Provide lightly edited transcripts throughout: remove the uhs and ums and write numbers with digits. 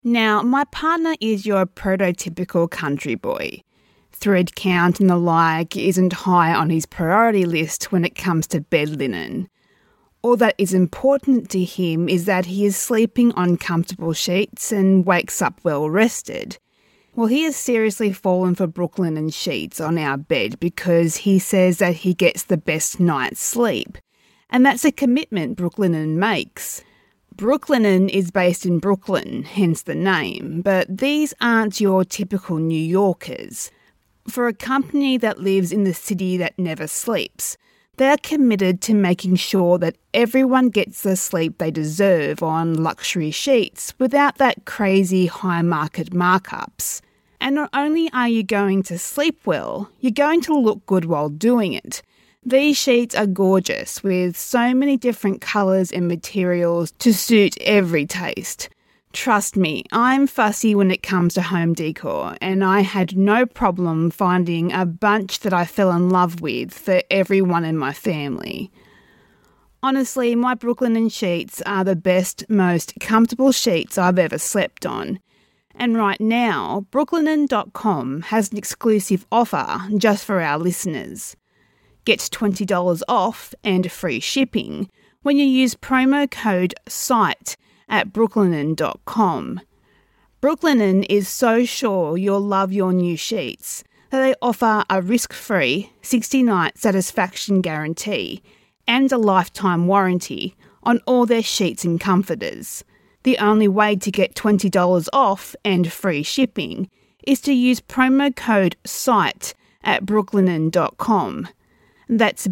Now, my partner is your prototypical country boy. Thread count and the like isn't high on his priority list when it comes to bed linen. All that is important to him is that he is sleeping on comfortable sheets and wakes up well rested. Well, he has seriously fallen for Brooklinen sheets on our bed because he says that he gets the best night's sleep. And that's a commitment Brooklinen makes. Brooklinen is based in Brooklyn, hence the name, but these aren't your typical New Yorkers. For a company that lives in the city that never sleeps, they are committed to making sure that everyone gets the sleep they deserve on luxury sheets without that crazy high market markups. And not only are you going to sleep well, you're going to look good while doing it. These sheets are gorgeous with so many different colours and materials to suit every taste. Trust me, I'm fussy when it comes to home decor, and I had no problem finding a bunch that I fell in love with for everyone in my family. Honestly, my Brooklinen sheets are the best, most comfortable sheets I've ever slept on. And right now, Brooklinen.com has an exclusive offer just for our listeners. Get $20 off and free shipping when you use promo code SITE at brooklinen.com. Brooklinen is so sure you'll love your new sheets that they offer a risk-free 60-night satisfaction guarantee and a lifetime warranty on all their sheets and comforters. The only way to get $20 off and free shipping is to use promo code SITE at brooklinen.com. That's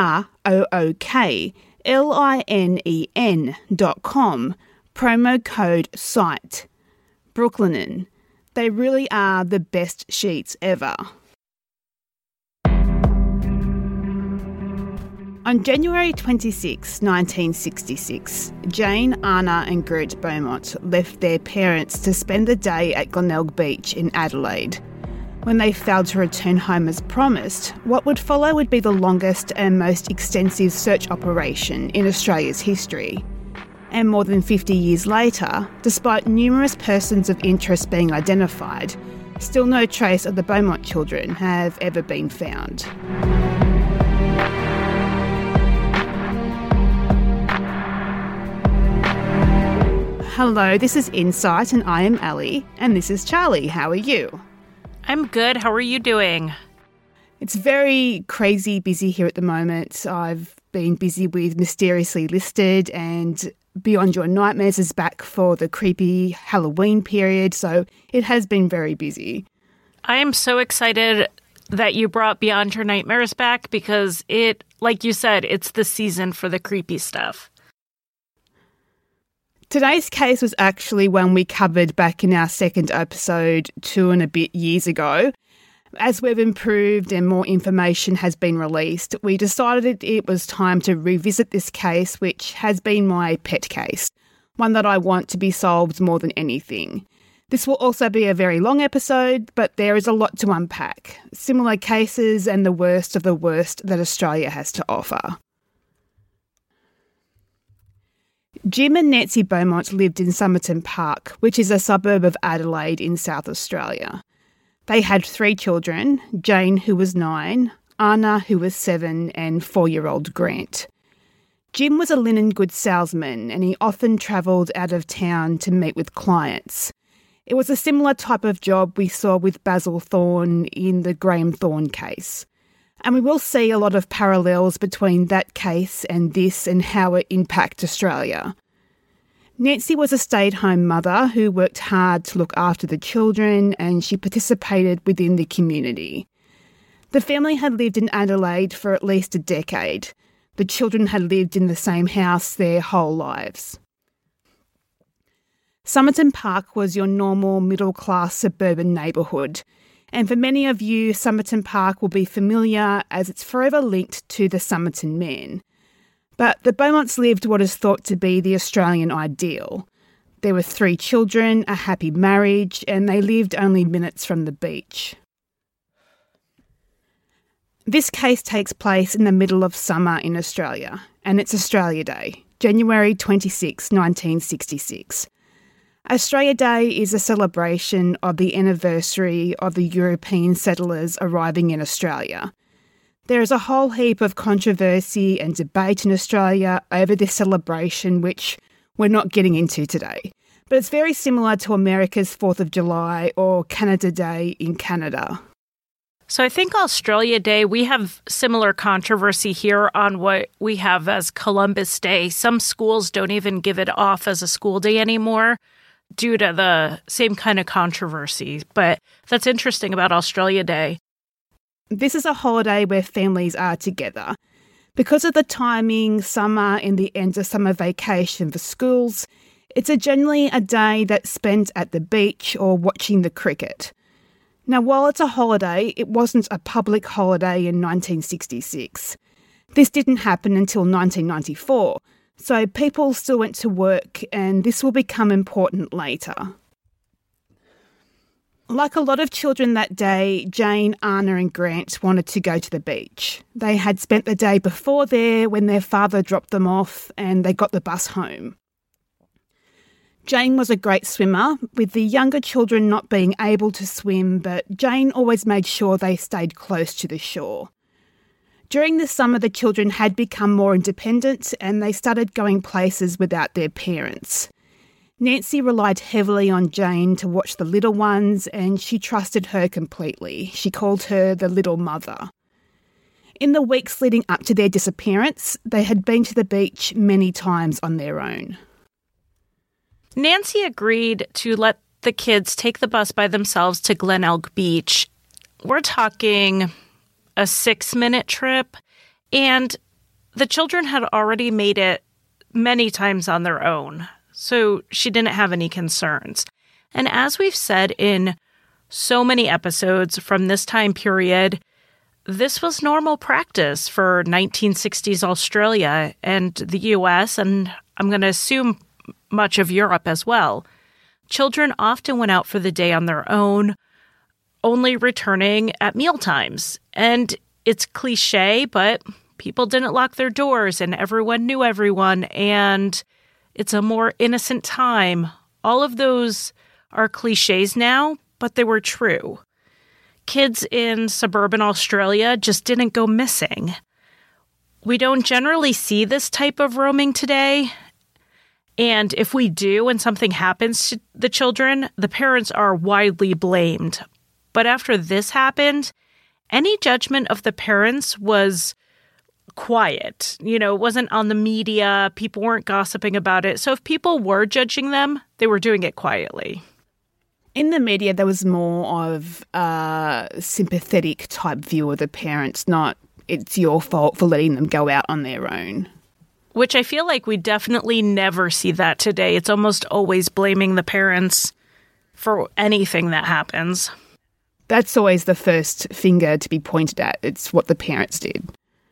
BROOKLINEN.com. Promo code SITE. Brooklinen. They really are the best sheets ever. On January 26, 1966, Jane, Anna and Gert Beaumont left their parents to spend the day at Glenelg Beach in Adelaide. When they failed to return home as promised, what would follow would be the longest and most extensive search operation in Australia's history. And more than 50 years later, despite numerous persons of interest being identified, still no trace of the Beaumont children have ever been found. Hello, this is Insight and I am Ali, and this is Charlie. How are you? I'm good. How are you doing? It's very crazy busy here at the moment. I've been busy with Mysteriously Listed, and Beyond Your Nightmares is back for the creepy Halloween period, so it has been very busy. I am so excited that you brought Beyond Your Nightmares back because it, like you said, it's the season for the creepy stuff. Today's case was actually one we covered back in our second episode 2 and a bit years ago. As we've improved and more information has been released, we decided it was time to revisit this case, which has been my pet case, one that I want to be solved more than anything. This will also be a very long episode, but there is a lot to unpack. Similar cases and the worst of the worst that Australia has to offer. Jim and Nancy Beaumont lived in Somerton Park, which is a suburb of Adelaide in South Australia. They had 3 children, Jane, who was 9, Anna, who was 7, and 4-year-old Grant. Jim was a linen goods salesman and he often travelled out of town to meet with clients. It was a similar type of job we saw with Basil Thorne in the Graham Thorne case. And we will see a lot of parallels between that case and this and how it impacts Australia. Nancy was a stay-at-home mother who worked hard to look after the children, and she participated within the community. The family had lived in Adelaide for at least a decade. The children had lived in the same house their whole lives. Somerton Park was your normal middle-class suburban neighbourhood, and for many of you, Somerton Park will be familiar as it's forever linked to the Somerton men. But the Beaumonts lived what is thought to be the Australian ideal. There were 3 children, a happy marriage, and they lived only minutes from the beach. This case takes place in the middle of summer in Australia, and it's Australia Day, January 26, 1966. Australia Day is a celebration of the anniversary of the European settlers arriving in Australia. There is a whole heap of controversy and debate in Australia over this celebration, which we're not getting into today. But it's very similar to America's 4th of July or Canada Day in Canada. So I think Australia Day, we have similar controversy here on what we have as Columbus Day. Some schools don't even give it off as a school day anymore due to the same kind of controversy. But that's interesting about Australia Day. This is a holiday where families are together. Because of the timing, summer and the end of summer vacation for schools, it's generally a day that's spent at the beach or watching the cricket. Now, while it's a holiday, it wasn't a public holiday in 1966. This didn't happen until 1994, so people still went to work, and this will become important later. Like a lot of children that day, Jane, Anna and Grant wanted to go to the beach. They had spent the day before there when their father dropped them off and they got the bus home. Jane was a great swimmer, with the younger children not being able to swim, but Jane always made sure they stayed close to the shore. During the summer, the children had become more independent and they started going places without their parents. Nancy relied heavily on Jane to watch the little ones, and she trusted her completely. She called her the little mother. In the weeks leading up to their disappearance, they had been to the beach many times on their own. Nancy agreed to let the kids take the bus by themselves to Glenelg Beach. We're talking a 6-minute trip, and the children had already made it many times on their own, so she didn't have any concerns. And as we've said in so many episodes from this time period, this was normal practice for 1960s Australia and the US, and I'm going to assume much of Europe as well. Children often went out for the day on their own, only returning at mealtimes. And it's cliche, but people didn't lock their doors and everyone knew everyone, and it's a more innocent time. All of those are cliches now, but they were true. Kids in suburban Australia just didn't go missing. We don't generally see this type of roaming today. And if we do and something happens to the children, the parents are widely blamed. But after this happened, any judgment of the parents was quiet. It wasn't on the media. People weren't gossiping about it. So if people were judging them, they were doing it quietly. In the media, there was more of a sympathetic type view of the parents, not it's your fault for letting them go out on their own. Which I feel like we definitely never see that today. It's almost always blaming the parents for anything that happens. That's always the first finger to be pointed at. It's what the parents did.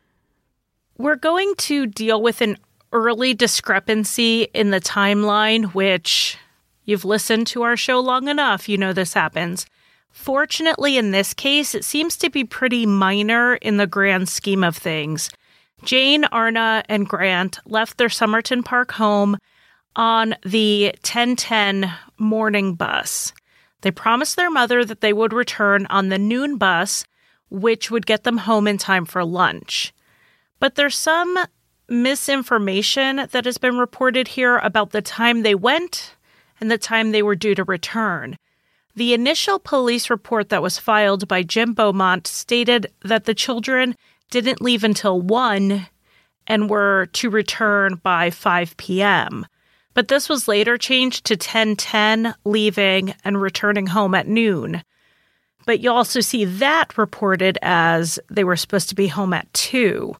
We're going to deal with an early discrepancy in the timeline, which you've listened to our show long enough, you know this happens. Fortunately, in this case, it seems to be pretty minor in the grand scheme of things. Jane, Arna, and Grant left their Somerton Park home on the 10:10 morning bus. They promised their mother that they would return on the noon bus, which would get them home in time for lunch. But there's some misinformation that has been reported here about the time they went and the time they were due to return. The initial police report that was filed by Jim Beaumont stated that the children didn't leave until 1 and were to return by 5 p.m. But this was later changed to 10:10, leaving and returning home at noon. But you also see that reported as they were supposed to be home at 2.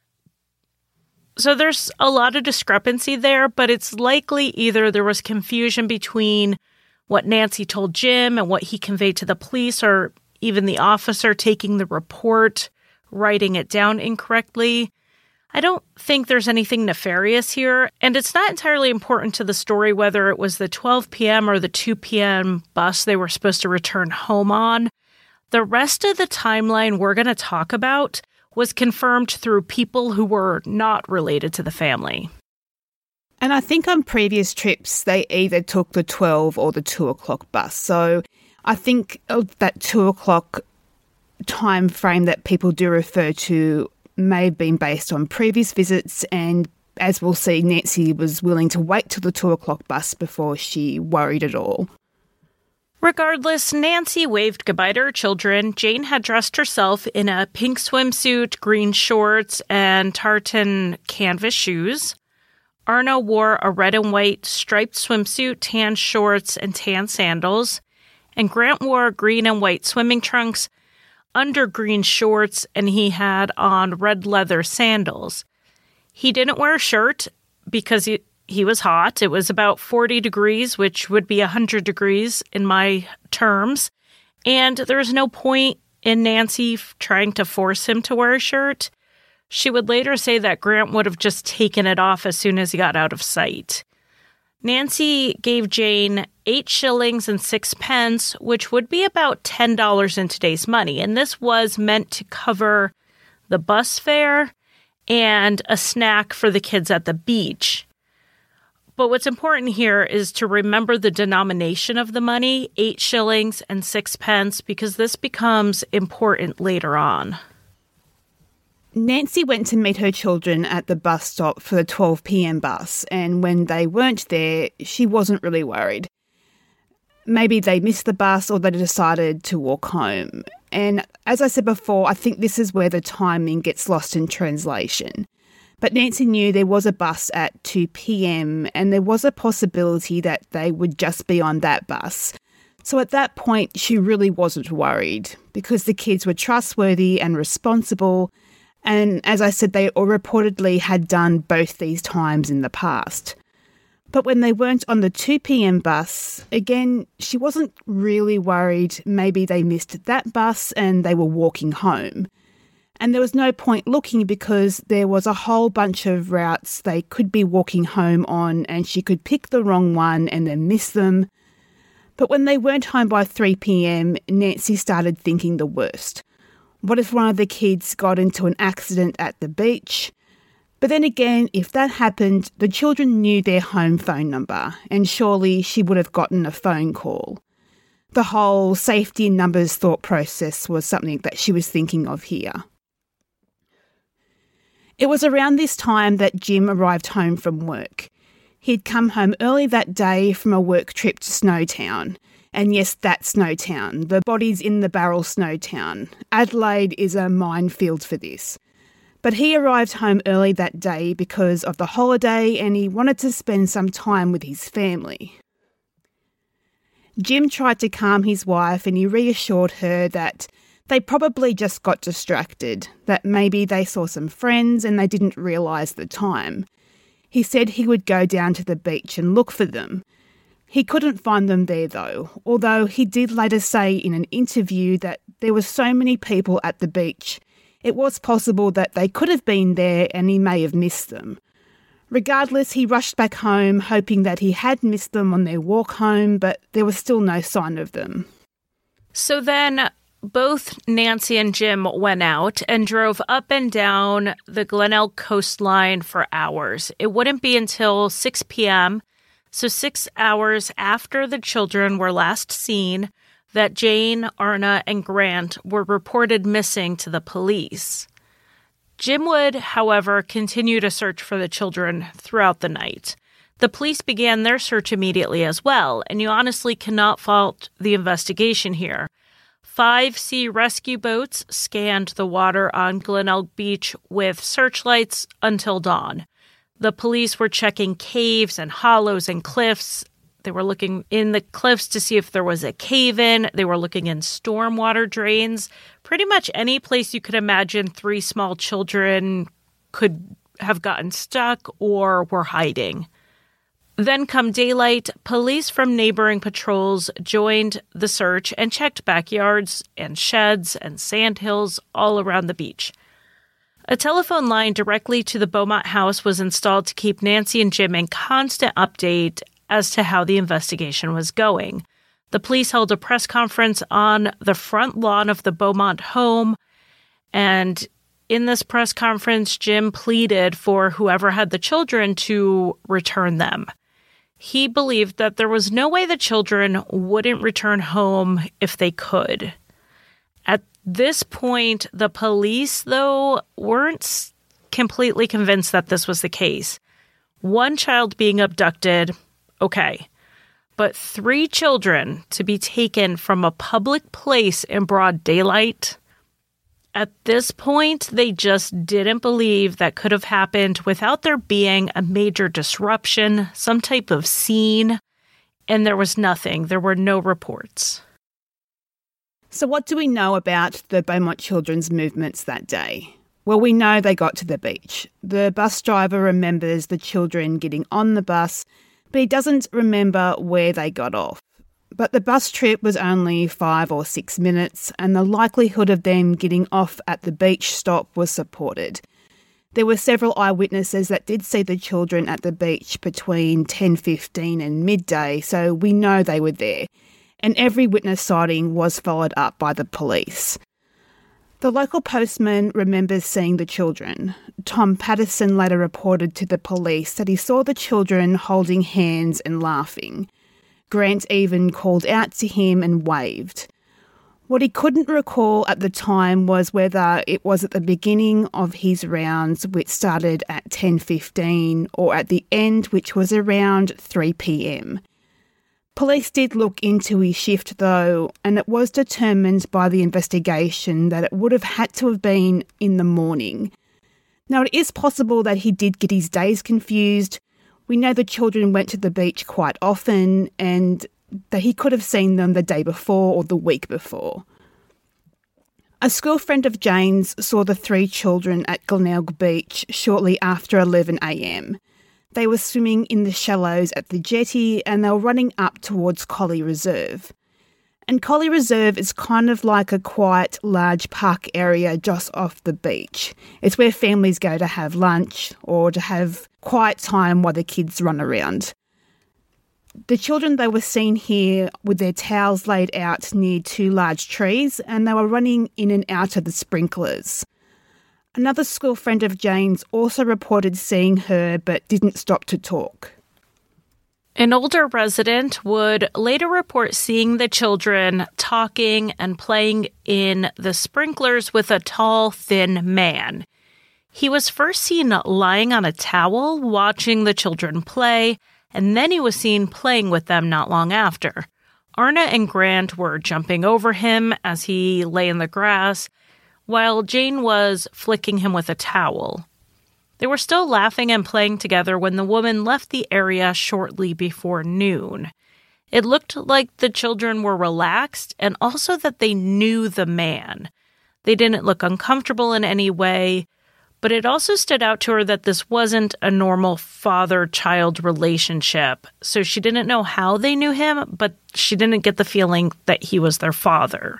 So there's a lot of discrepancy there, but it's likely either there was confusion between what Nancy told Jim and what he conveyed to the police, or even the officer taking the report, writing it down incorrectly. I don't think there's anything nefarious here, and it's not entirely important to the story whether it was the 12 p.m. or the 2 p.m. bus they were supposed to return home on. The rest of the timeline we're going to talk about was confirmed through people who were not related to the family. And I think on previous trips, they either took the 12 or the 2 o'clock bus. So I think that 2 o'clock time frame that people do refer to may have been based on previous visits, and as we'll see, Nancy was willing to wait till the 2 o'clock bus before she worried at all. Regardless, Nancy waved goodbye to her children. Jane had dressed herself in a pink swimsuit, green shorts, and tartan canvas shoes. Arna wore a red and white striped swimsuit, tan shorts, and tan sandals. And Grant wore green and white swimming trunks under green shorts, and he had on red leather sandals. He didn't wear a shirt because he was hot. It was about 40 degrees, which would be 100 degrees in my terms. And there was no point in Nancy trying to force him to wear a shirt. She would later say that Grant would have just taken it off as soon as he got out of sight. Nancy gave Jane 8 shillings and 6 pence, which would be about $10 in today's money. And this was meant to cover the bus fare and a snack for the kids at the beach. But what's important here is to remember the denomination of the money, 8 shillings and 6 pence, because this becomes important later on. Nancy went to meet her children at the bus stop for the 12 p.m. bus, and when they weren't there, she wasn't really worried. Maybe they missed the bus or they decided to walk home. And as I said before, I think this is where the timing gets lost in translation. But Nancy knew there was a bus at 2 p.m. and there was a possibility that they would just be on that bus. So at that point, she really wasn't worried because the kids were trustworthy and responsible. And as I said, they all reportedly had done both these times in the past. But when they weren't on the 2 p.m. bus, again, she wasn't really worried. Maybe they missed that bus and they were walking home. And there was no point looking because there was a whole bunch of routes they could be walking home on, and she could pick the wrong one and then miss them. But when they weren't home by 3 p.m, Nancy started thinking the worst. What if one of the kids got into an accident at the beach? But then again, if that happened, the children knew their home phone number, and surely she would have gotten a phone call. The whole safety in numbers thought process was something that she was thinking of here. It was around this time that Jim arrived home from work. He'd come home early that day from a work trip to Snowtown. And yes, that's Snowtown, the bodies in the barrel Snowtown. Adelaide is a minefield for this. But he arrived home early that day because of the holiday and he wanted to spend some time with his family. Jim tried to calm his wife and he reassured her that they probably just got distracted, that maybe they saw some friends and they didn't realise the time. He said he would go down to the beach and look for them. He couldn't find them there though, although he did later say in an interview that there were so many people at the beach, it was possible that they could have been there and he may have missed them. Regardless, he rushed back home hoping that he had missed them on their walk home, but there was still no sign of them. So then both Nancy and Jim went out and drove up and down the Glenelg coastline for hours. It wouldn't be until 6 p.m., so 6 hours after the children were last seen, that Jane, Arna, and Grant were reported missing to the police. Jim would, however, continue to search for the children throughout the night. The police began their search immediately as well, and you honestly cannot fault the investigation here. 5 sea rescue boats scanned the water on Glenelg Beach with searchlights until dawn. The police were checking caves and hollows and cliffs. They were looking in the cliffs to see if there was a cave-in. They were looking in stormwater drains. Pretty much any place you could imagine 3 small children could have gotten stuck or were hiding. Then come daylight, police from neighboring patrols joined the search and checked backyards and sheds and sandhills all around the beach. A telephone line directly to the Beaumont house was installed to keep Nancy and Jim in constant update as to how the investigation was going. The police held a press conference on the front lawn of the Beaumont home, and In this press conference, Jim pleaded for whoever had the children to return them. He believed that there was no way the children wouldn't return home if they could. At this point, the police, though, weren't completely convinced that this was the case. One child being abducted, okay. But 3 children to be taken from a public place in broad daylight? At this point, they just didn't believe that could have happened without there being a major disruption, some type of scene, and there was nothing. There were no reports. So what do we know about the Beaumont children's movements that day? Well, we know they got to the beach. The bus driver remembers the children getting on the bus, but he doesn't remember where they got off. But the bus trip was only 5 or 6 minutes, and the likelihood of them getting off at the beach stop was supported. There were several eyewitnesses that did see the children at the beach between 10:15 and midday, so we know they were there. And every witness sighting was followed up by the police. The local postman remembers seeing the children. Tom Patterson later reported to the police that he saw the children holding hands and laughing. Grant even called out to him and waved. What he couldn't recall at the time was whether it was at the beginning of his rounds, which started at 10:15, or at the end, which was around 3 p.m. Police did look into his shift though, and it was determined by the investigation that it would have had to have been in the morning. Now, it is possible that he did get his days confused. We know the children went to the beach quite often and that he could have seen them the day before or the week before. A school friend of Jane's saw the 3 children at Glenelg Beach shortly after 11 a.m. They were swimming in the shallows at the jetty and they were running up towards Collie Reserve. And Collie Reserve is kind of like a quiet, large park area just off the beach. It's where families go to have lunch or to have quiet time while the kids run around. The children, they were seen here with their towels laid out near 2 large trees, and they were running in and out of the sprinklers. Another school friend of Jane's also reported seeing her but didn't stop to talk. An older resident would later report seeing the children talking and playing in the sprinklers with a tall, thin man. He was first seen lying on a towel, watching the children play, and then he was seen playing with them not long after. Arna and Grant were jumping over him as he lay in the grass, while Jane was flicking him with a towel. They were still laughing and playing together when the woman left the area shortly before noon. It looked like the children were relaxed and also that they knew the man. They didn't look uncomfortable in any way, but it also stood out to her that this wasn't a normal father-child relationship. So she didn't know how they knew him, but she didn't get the feeling that he was their father.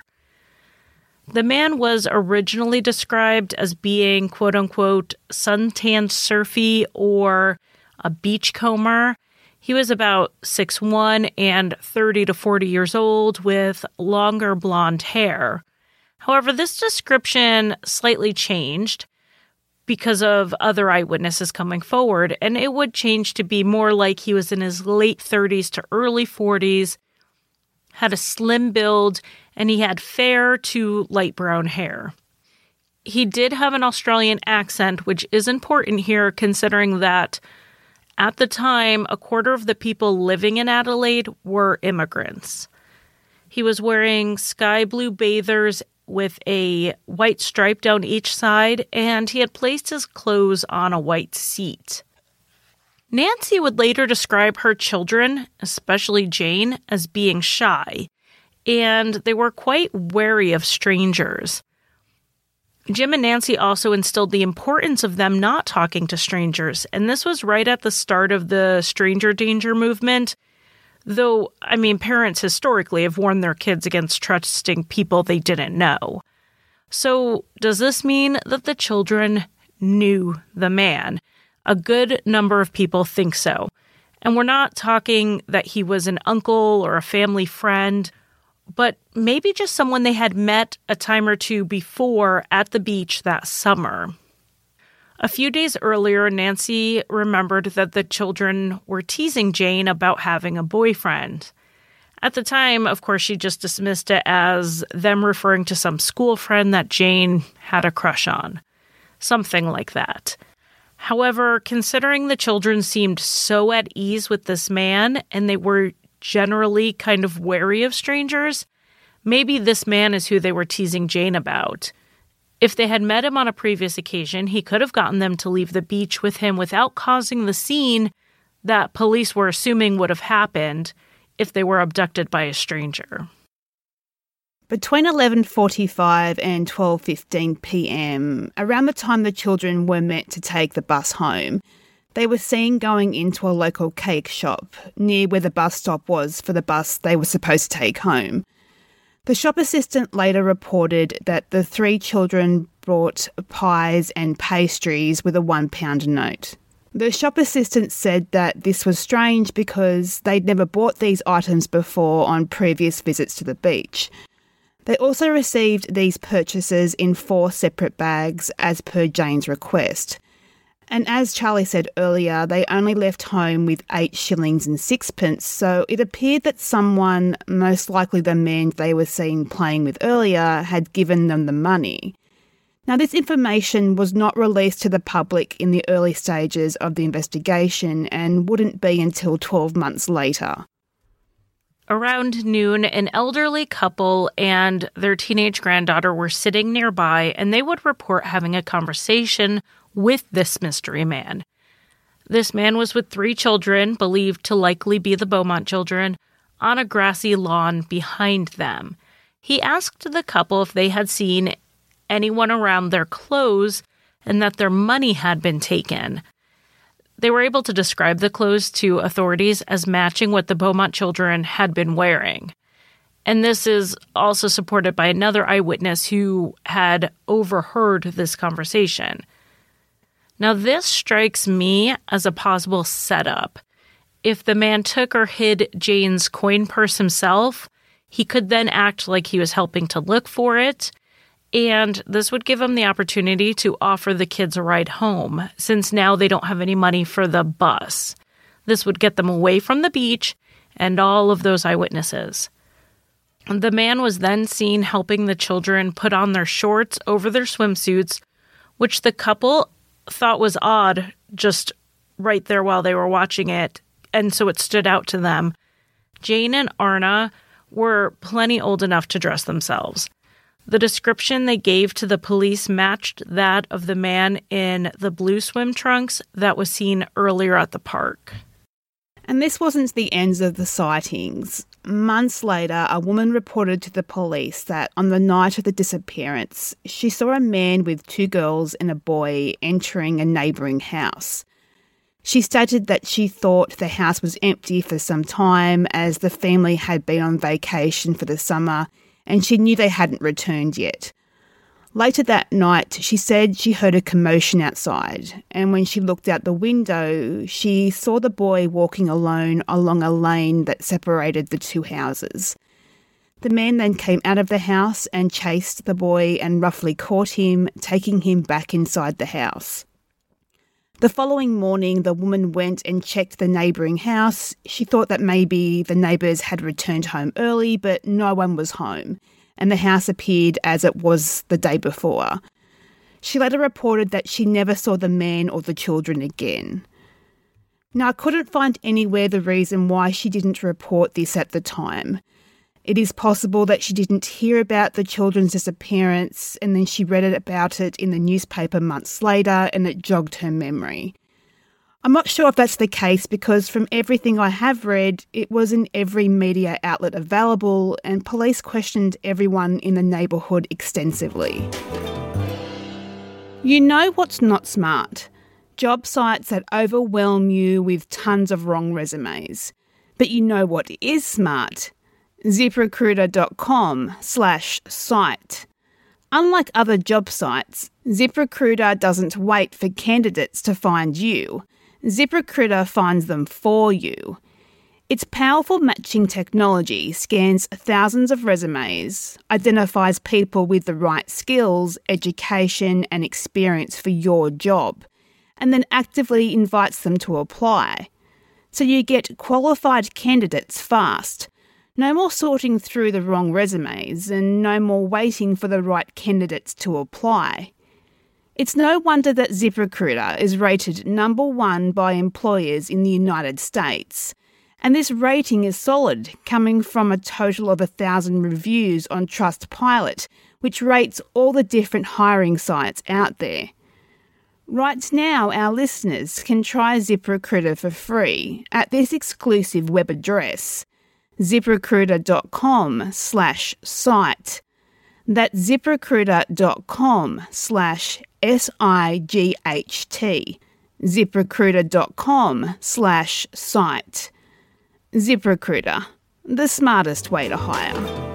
The man was originally described as being, quote-unquote, suntan surfy or a beachcomber. He was about 6'1" and 30 to 40 years old with longer blonde hair. However, this description slightly changed because of other eyewitnesses coming forward, and it would change to be more like he was in his late 30s to early 40s, had a slim build, and he had fair to light brown hair. He did have an Australian accent, which is important here considering that at the time, a quarter of the people living in Adelaide were immigrants. He was wearing sky blue bathers with a white stripe down each side, and he had placed his clothes on a white seat. Nancy would later describe her children, especially Jane, as being shy, and they were quite wary of strangers. Jim and Nancy also instilled the importance of them not talking to strangers, and this was right at the start of the stranger danger movement, though, parents historically have warned their kids against trusting people they didn't know. So, does this mean that the children knew the man? A good number of people think so. And we're not talking that he was an uncle or a family friend but maybe just someone they had met a time or two before at the beach that summer. A few days earlier, Nancy remembered that the children were teasing Jane about having a boyfriend. At the time, of course, she just dismissed it as them referring to some school friend that Jane had a crush on. Something like that. However, considering the children seemed so at ease with this man and they were generally kind of wary of strangers, maybe this man is who they were teasing Jane about. If they had met him on a previous occasion, he could have gotten them to leave the beach with him without causing the scene that police were assuming would have happened if they were abducted by a stranger. Between 11:45 and 12:15 p.m, around the time the children were meant to take the bus home, they were seen going into a local cake shop near where the bus stop was for the bus they were supposed to take home. The shop assistant later reported that the 3 children brought pies and pastries with a £1 note. The shop assistant said that this was strange because they'd never bought these items before on previous visits to the beach. They also received these purchases in 4 separate bags as per Jane's request. And as Charlie said earlier, they only left home with 8 shillings and 6pence, so it appeared that someone, most likely the man they were seen playing with earlier, had given them the money. Now, this information was not released to the public in the early stages of the investigation and wouldn't be until 12 months later. Around noon, an elderly couple and their teenage granddaughter were sitting nearby, and they would report having a conversation with this mystery man. This man was with 3 children, believed to likely be the Beaumont children, on a grassy lawn behind them. He asked the couple if they had seen anyone around their clothes and that their money had been taken. They were able to describe the clothes to authorities as matching what the Beaumont children had been wearing. And this is also supported by another eyewitness who had overheard this conversation. Now, this strikes me as a possible setup. If the man took or hid Jane's coin purse himself, he could then act like he was helping to look for it, and this would give him the opportunity to offer the kids a ride home, since now they don't have any money for the bus. This would get them away from the beach and all of those eyewitnesses. The man was then seen helping the children put on their shorts over their swimsuits, which the couple thought was odd just right there while they were watching it, and so it stood out to them. Jane and Arna were plenty old enough to dress themselves. The description they gave to the police matched that of the man in the blue swim trunks that was seen earlier at the park. And this wasn't the ends of the sightings. Months later, a woman reported to the police that on the night of the disappearance, she saw a man with 2 girls and a boy entering a neighbouring house. She stated that she thought the house was empty for some time as the family had been on vacation for the summer and she knew they hadn't returned yet. Later that night, she said she heard a commotion outside, and when she looked out the window, she saw the boy walking alone along a lane that separated the 2 houses. The man then came out of the house and chased the boy and roughly caught him, taking him back inside the house. The following morning, the woman went and checked the neighbouring house. She thought that maybe the neighbours had returned home early, but no one was home, and the house appeared as it was the day before. She later reported that she never saw the man or the children again. Now, I couldn't find anywhere the reason why she didn't report this at the time. It is possible that she didn't hear about the children's disappearance and then she read about it in the newspaper months later and it jogged her memory. I'm not sure if that's the case because from everything I have read, it was in every media outlet available and police questioned everyone in the neighbourhood extensively. You know what's not smart? Job sites that overwhelm you with tons of wrong resumes. But you know what is smart? ZipRecruiter.com/site. Unlike other job sites, ZipRecruiter doesn't wait for candidates to find you. ZipRecruiter finds them for you. Its powerful matching technology scans thousands of resumes, identifies people with the right skills, education and experience for your job, and then actively invites them to apply. So you get qualified candidates fast. No more sorting through the wrong resumes and no more waiting for the right candidates to apply. It's no wonder that ZipRecruiter is rated number 1 by employers in the United States. And this rating is solid, coming from a total of 1,000 reviews on Trustpilot, which rates all the different hiring sites out there. Right now, our listeners can try ZipRecruiter for free at this exclusive web address, ziprecruiter.com/site. That's ziprecruiter.com/SIGHT. ziprecruiter.com/site. ZipRecruiter, the smartest way to hire.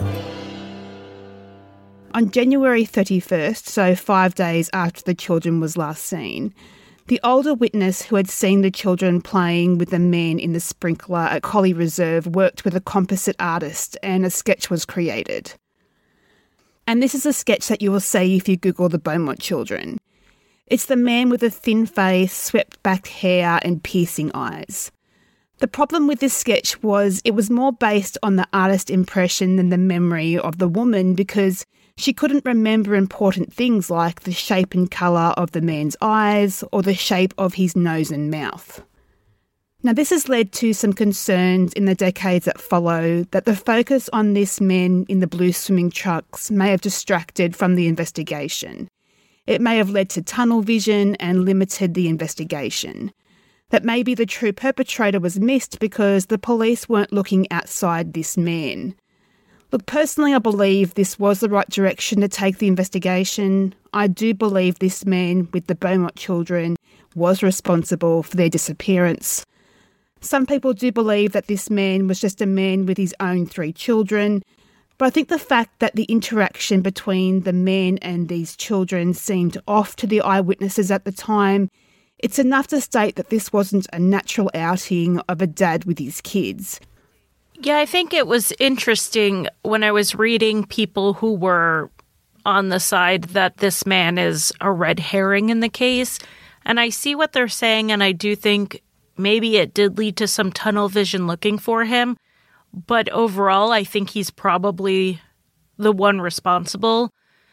On January 31st, so 5 days after the children was last seen, the older witness who had seen the children playing with the men in the sprinkler at Collie Reserve worked with a composite artist and a sketch was created. And this is a sketch that you will see if you Google the Beaumont children. It's the man with a thin face, swept back hair and piercing eyes. The problem with this sketch was it was more based on the artist impression than the memory of the woman because she couldn't remember important things like the shape and colour of the man's eyes or the shape of his nose and mouth. Now, this has led to some concerns in the decades that follow that the focus on this men in the blue swimming trunks may have distracted from the investigation. It may have led to tunnel vision and limited the investigation. That maybe the true perpetrator was missed because the police weren't looking outside this man. Look, personally, I believe this was the right direction to take the investigation. I do believe this man with the Beaumont children was responsible for their disappearance. Some people do believe that this man was just a man with his own 3 children, but I think the fact that the interaction between the man and these children seemed off to the eyewitnesses at the time, it's enough to state that this wasn't a natural outing of a dad with his kids. Yeah, I think it was interesting when I was reading people who were on the side that this man is a red herring in the case. And I see what they're saying, and I do think maybe it did lead to some tunnel vision looking for him. But overall, I think he's probably the one responsible.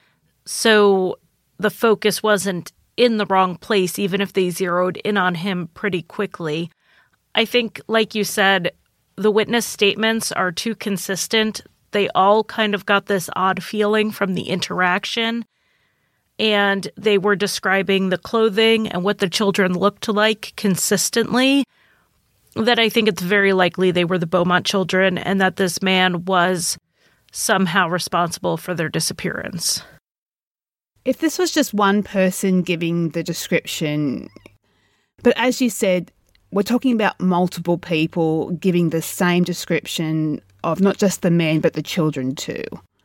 So the focus wasn't in the wrong place, even if they zeroed in on him pretty quickly. I think, like you said, the witness statements are too consistent. They all kind of got this odd feeling from the interaction. And they were describing the clothing and what the children looked like consistently, that I think it's very likely they were the Beaumont children and that this man was somehow responsible for their disappearance. If this was just one person giving the description, but as you said, we're talking about multiple people giving the same description of not just the man but the children too.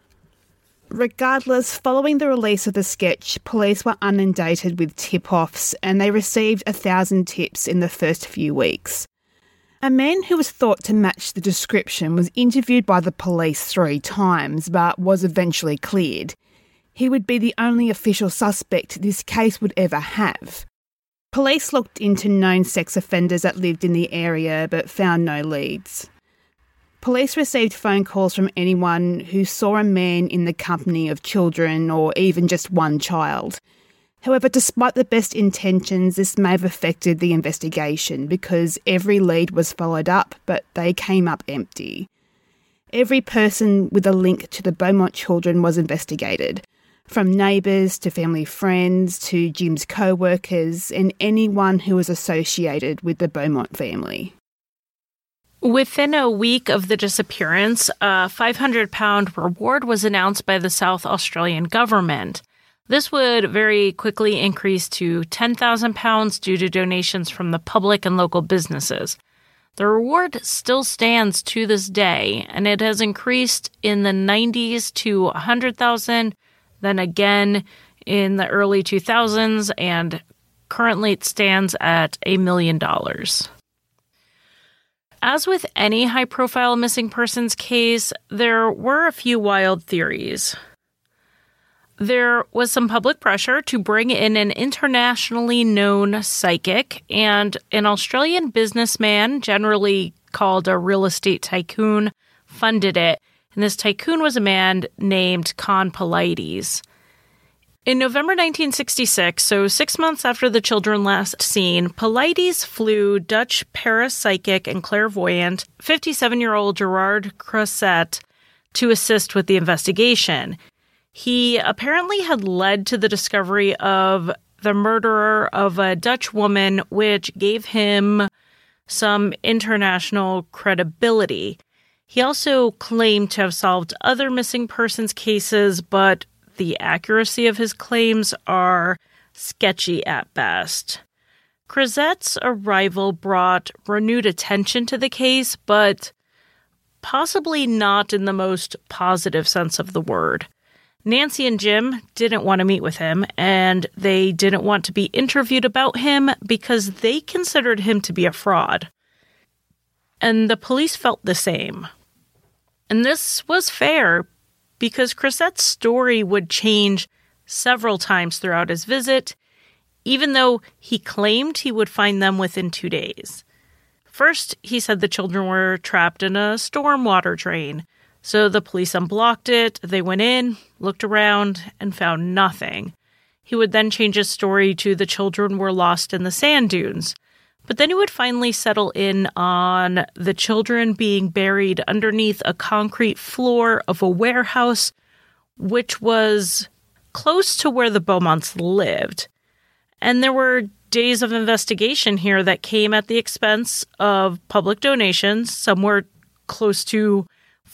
Regardless, following the release of the sketch, police were inundated with tip-offs and they received 1,000 tips in the first few weeks. A man who was thought to match the description was interviewed by the police 3 times but was eventually cleared. He would be the only official suspect this case would ever have. Police looked into known sex offenders that lived in the area but found no leads. Police received phone calls from anyone who saw a man in the company of children or even just one child. However, despite the best intentions, this may have affected the investigation because every lead was followed up, but they came up empty. Every person with a link to the Beaumont children was investigated, from neighbours to family friends to Jim's co-workers and anyone who was associated with the Beaumont family. Within a week of the disappearance, a £500 reward was announced by the South Australian government. This would very quickly increase to £10,000 due to donations from the public and local businesses. The reward still stands to this day, and it has increased in the 90s to $100,000, then again in the early 2000s, and currently it stands at $1 million. As with any high-profile missing persons case, there were a few wild theories. There was some public pressure to bring in an internationally known psychic, and an Australian businessman, generally called a real estate tycoon, funded it. And this tycoon was a man named Con Paulides. In November 1966, so 6 months after the children last seen, Paulides flew Dutch parapsychic and clairvoyant 57-year-old Gerard Croiset to assist with the investigation. He apparently had led to the discovery of the murderer of a Dutch woman, which gave him some international credibility. He also claimed to have solved other missing persons cases, but the accuracy of his claims are sketchy at best. Croiset's arrival brought renewed attention to the case, but possibly not in the most positive sense of the word. Nancy and Jim didn't want to meet with him, and they didn't want to be interviewed about him because they considered him to be a fraud. And the police felt the same. And this was fair, because Croiset's story would change several times throughout his visit, even though he claimed he would find them within 2 days. First, he said the children were trapped in a stormwater drain, so the police unblocked it, they went in, looked around, and found nothing. He would then change his story to the children were lost in the sand dunes. But then he would finally settle in on the children being buried underneath a concrete floor of a warehouse, which was close to where the Beaumonts lived. And there were days of investigation here that came at the expense of public donations, somewhere close to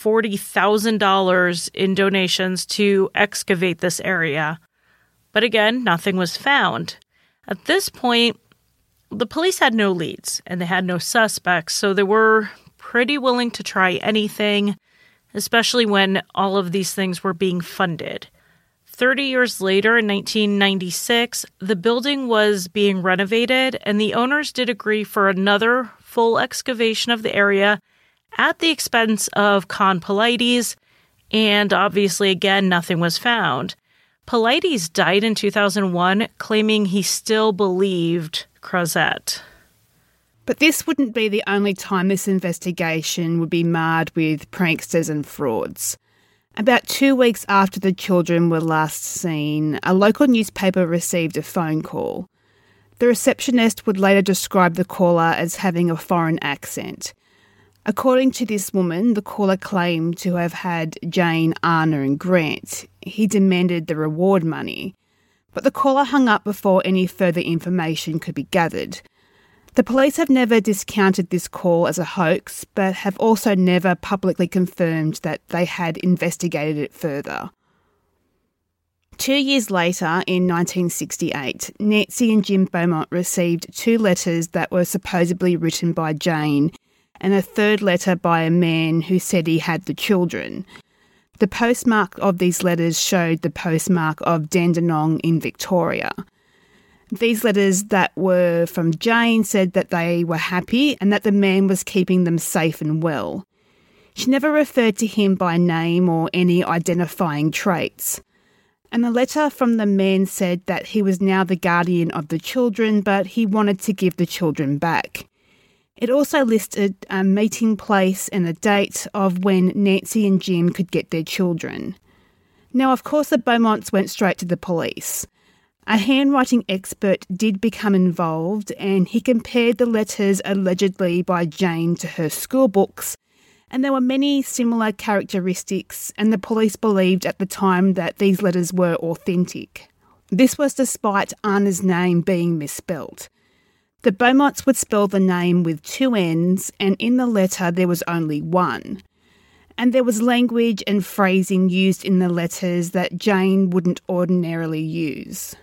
$40,000 in donations to excavate this area. But again, nothing was found. At this point, the police had no leads, and they had no suspects, so they were pretty willing to try anything, especially when all of these things were being funded. 30 years later, in 1996, the building was being renovated, and the owners did agree for another full excavation of the area at the expense of Con Paulides, and obviously, again, nothing was found. Paulides died in 2001, claiming he still believed Croiset. But this wouldn't be the only time this investigation would be marred with pranksters and frauds. About 2 weeks after the children were last seen, a local newspaper received a phone call. The receptionist would later describe the caller as having a foreign accent. According to this woman, the caller claimed to have had Jane, Anna and Grant. He demanded the reward money. But the caller hung up before any further information could be gathered. The police have never discounted this call as a hoax, but have also never publicly confirmed that they had investigated it further. 2 years later, in 1968, Nancy and Jim Beaumont received 2 letters that were supposedly written by Jane, and a third letter by a man who said he had the children. The postmark of these letters showed the postmark of Dandenong in Victoria. These letters that were from Jane said that they were happy and that the man was keeping them safe and well. She never referred to him by name or any identifying traits. And the letter from the man said that he was now the guardian of the children, but he wanted to give the children back. It also listed a meeting place and a date of when Nancy and Jim could get their children. Now, of course, the Beaumonts went straight to the police. A handwriting expert did become involved, and he compared the letters allegedly by Jane to her school books, and there were many similar characteristics, and the police believed at the time that these letters were authentic. This was despite Anna's name being misspelt. The Beaumonts would spell the name with 2 N's, and in the letter there was only 1. And there was language and phrasing used in the letters that Jane wouldn't ordinarily use.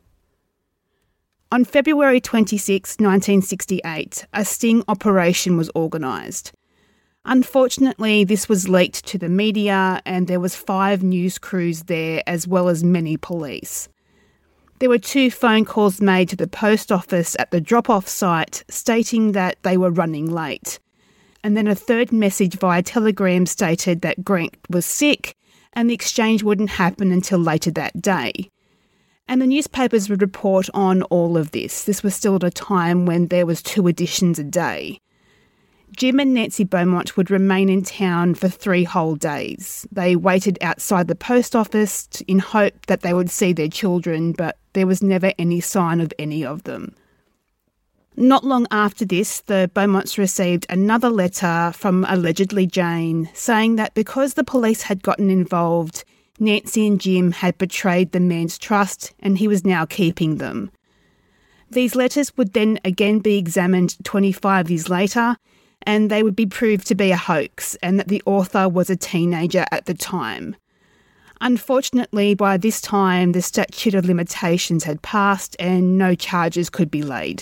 On February 26, 1968, a sting operation was organised. Unfortunately, this was leaked to the media, and there was 5 news crews there as well as many police. There were 2 phone calls made to the post office at the drop-off site stating that they were running late. and then a third message via telegram stated that Grant was sick and the exchange wouldn't happen until later that day. And the newspapers would report on all of this. This was still at a time when there was 2 editions a day. Jim and Nancy Beaumont would remain in town for 3 whole days. They waited outside the post office in hope that they would see their children, but there was never any sign of any of them. Not long after this, the Beaumonts received another letter from allegedly Jane saying that because the police had gotten involved, Nancy and Jim had betrayed the man's trust and he was now keeping them. These letters would then again be examined 25 years later, and they would be proved to be a hoax and that the author was a teenager at the time. Unfortunately, by this time, the statute of limitations had passed and no charges could be laid.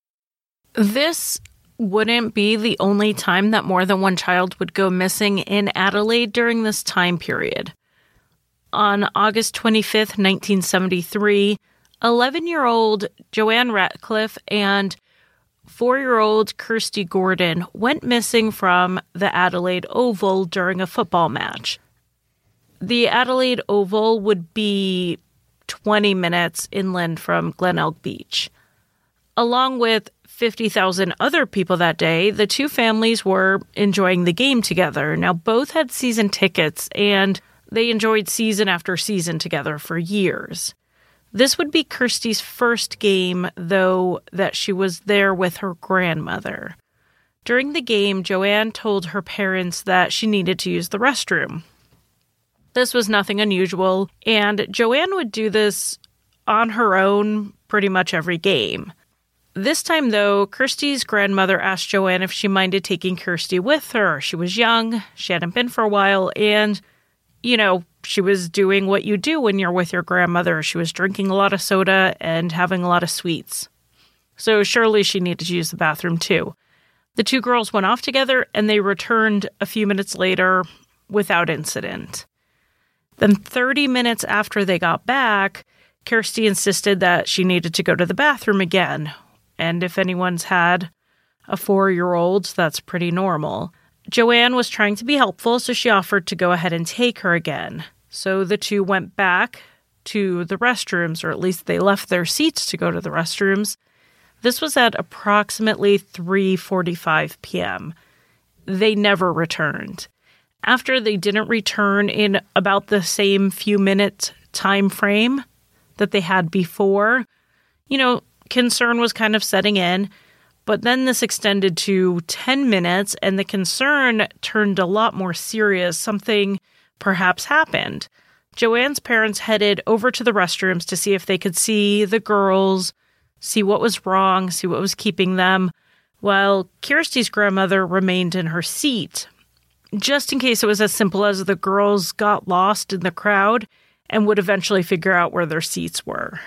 This wouldn't be the only time that more than one child would go missing in Adelaide during this time period. On August 25th, 1973, 11-year-old Joanne Ratcliffe and 4-year-old Kirsty Gordon went missing from the Adelaide Oval during a football match. The Adelaide Oval would be 20 minutes inland from Glenelg Beach. Along with 50,000 other people that day, the 2 families were enjoying the game together. Now, both had season tickets, and they enjoyed season after season together for years. This would be Kirsty's first game, though, that she was there with her grandmother. During the game, Joanne told her parents that she needed to use the restroom. This was nothing unusual, and Joanne would do this on her own pretty much every game. This time, though, Kirsty's grandmother asked Joanne if she minded taking Kirsty with her. She was young, she hadn't been for a while, and, she was doing what you do when you're with your grandmother. She was drinking a lot of soda and having a lot of sweets. So surely she needed to use the bathroom too. The 2 girls went off together and they returned a few minutes later without incident. Then 30 minutes after they got back, Kirsty insisted that she needed to go to the bathroom again. And if anyone's had a 4-year-old, that's pretty normal. Joanne was trying to be helpful, so she offered to go ahead and take her again. So the 2 went back to the restrooms, or at least they left their seats to go to the restrooms. This was at approximately 3:45 p.m. They never returned. After they didn't return in about the same few-minute time frame that they had before, concern was kind of setting in. But then this extended to 10 minutes, and the concern turned a lot more serious. Something perhaps happened. Joanne's parents headed over to the restrooms to see if they could see the girls, see what was wrong, see what was keeping them, while Kirsty's grandmother remained in her seat, just in case it was as simple as the girls got lost in the crowd and would eventually figure out where their seats were.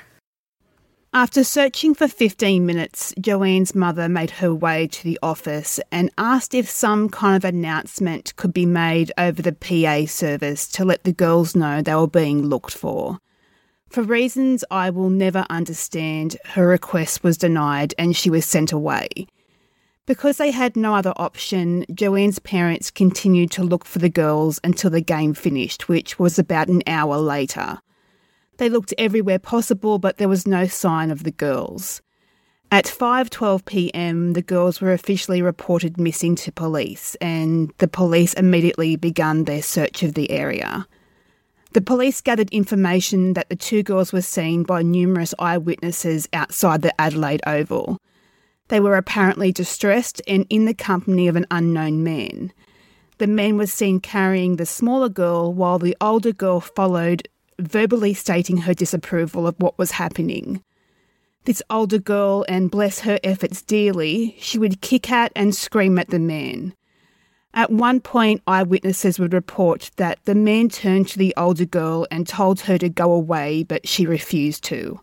After searching for 15 minutes, Joanne's mother made her way to the office and asked if some kind of announcement could be made over the PA service to let the girls know they were being looked for. For reasons I will never understand, her request was denied and she was sent away. Because they had no other option, Joanne's parents continued to look for the girls until the game finished, which was about an hour later. They looked everywhere possible, but there was no sign of the girls. At 5:12 p.m, the girls were officially reported missing to police, and the police immediately began their search of the area. The police gathered information that the 2 girls were seen by numerous eyewitnesses outside the Adelaide Oval. They were apparently distressed and in the company of an unknown man. The man was seen carrying the smaller girl while the older girl followed, verbally stating her disapproval of what was happening. This older girl, and bless her efforts dearly, she would kick at and scream at the man. At one point, eyewitnesses would report that the man turned to the older girl and told her to go away, but she refused to.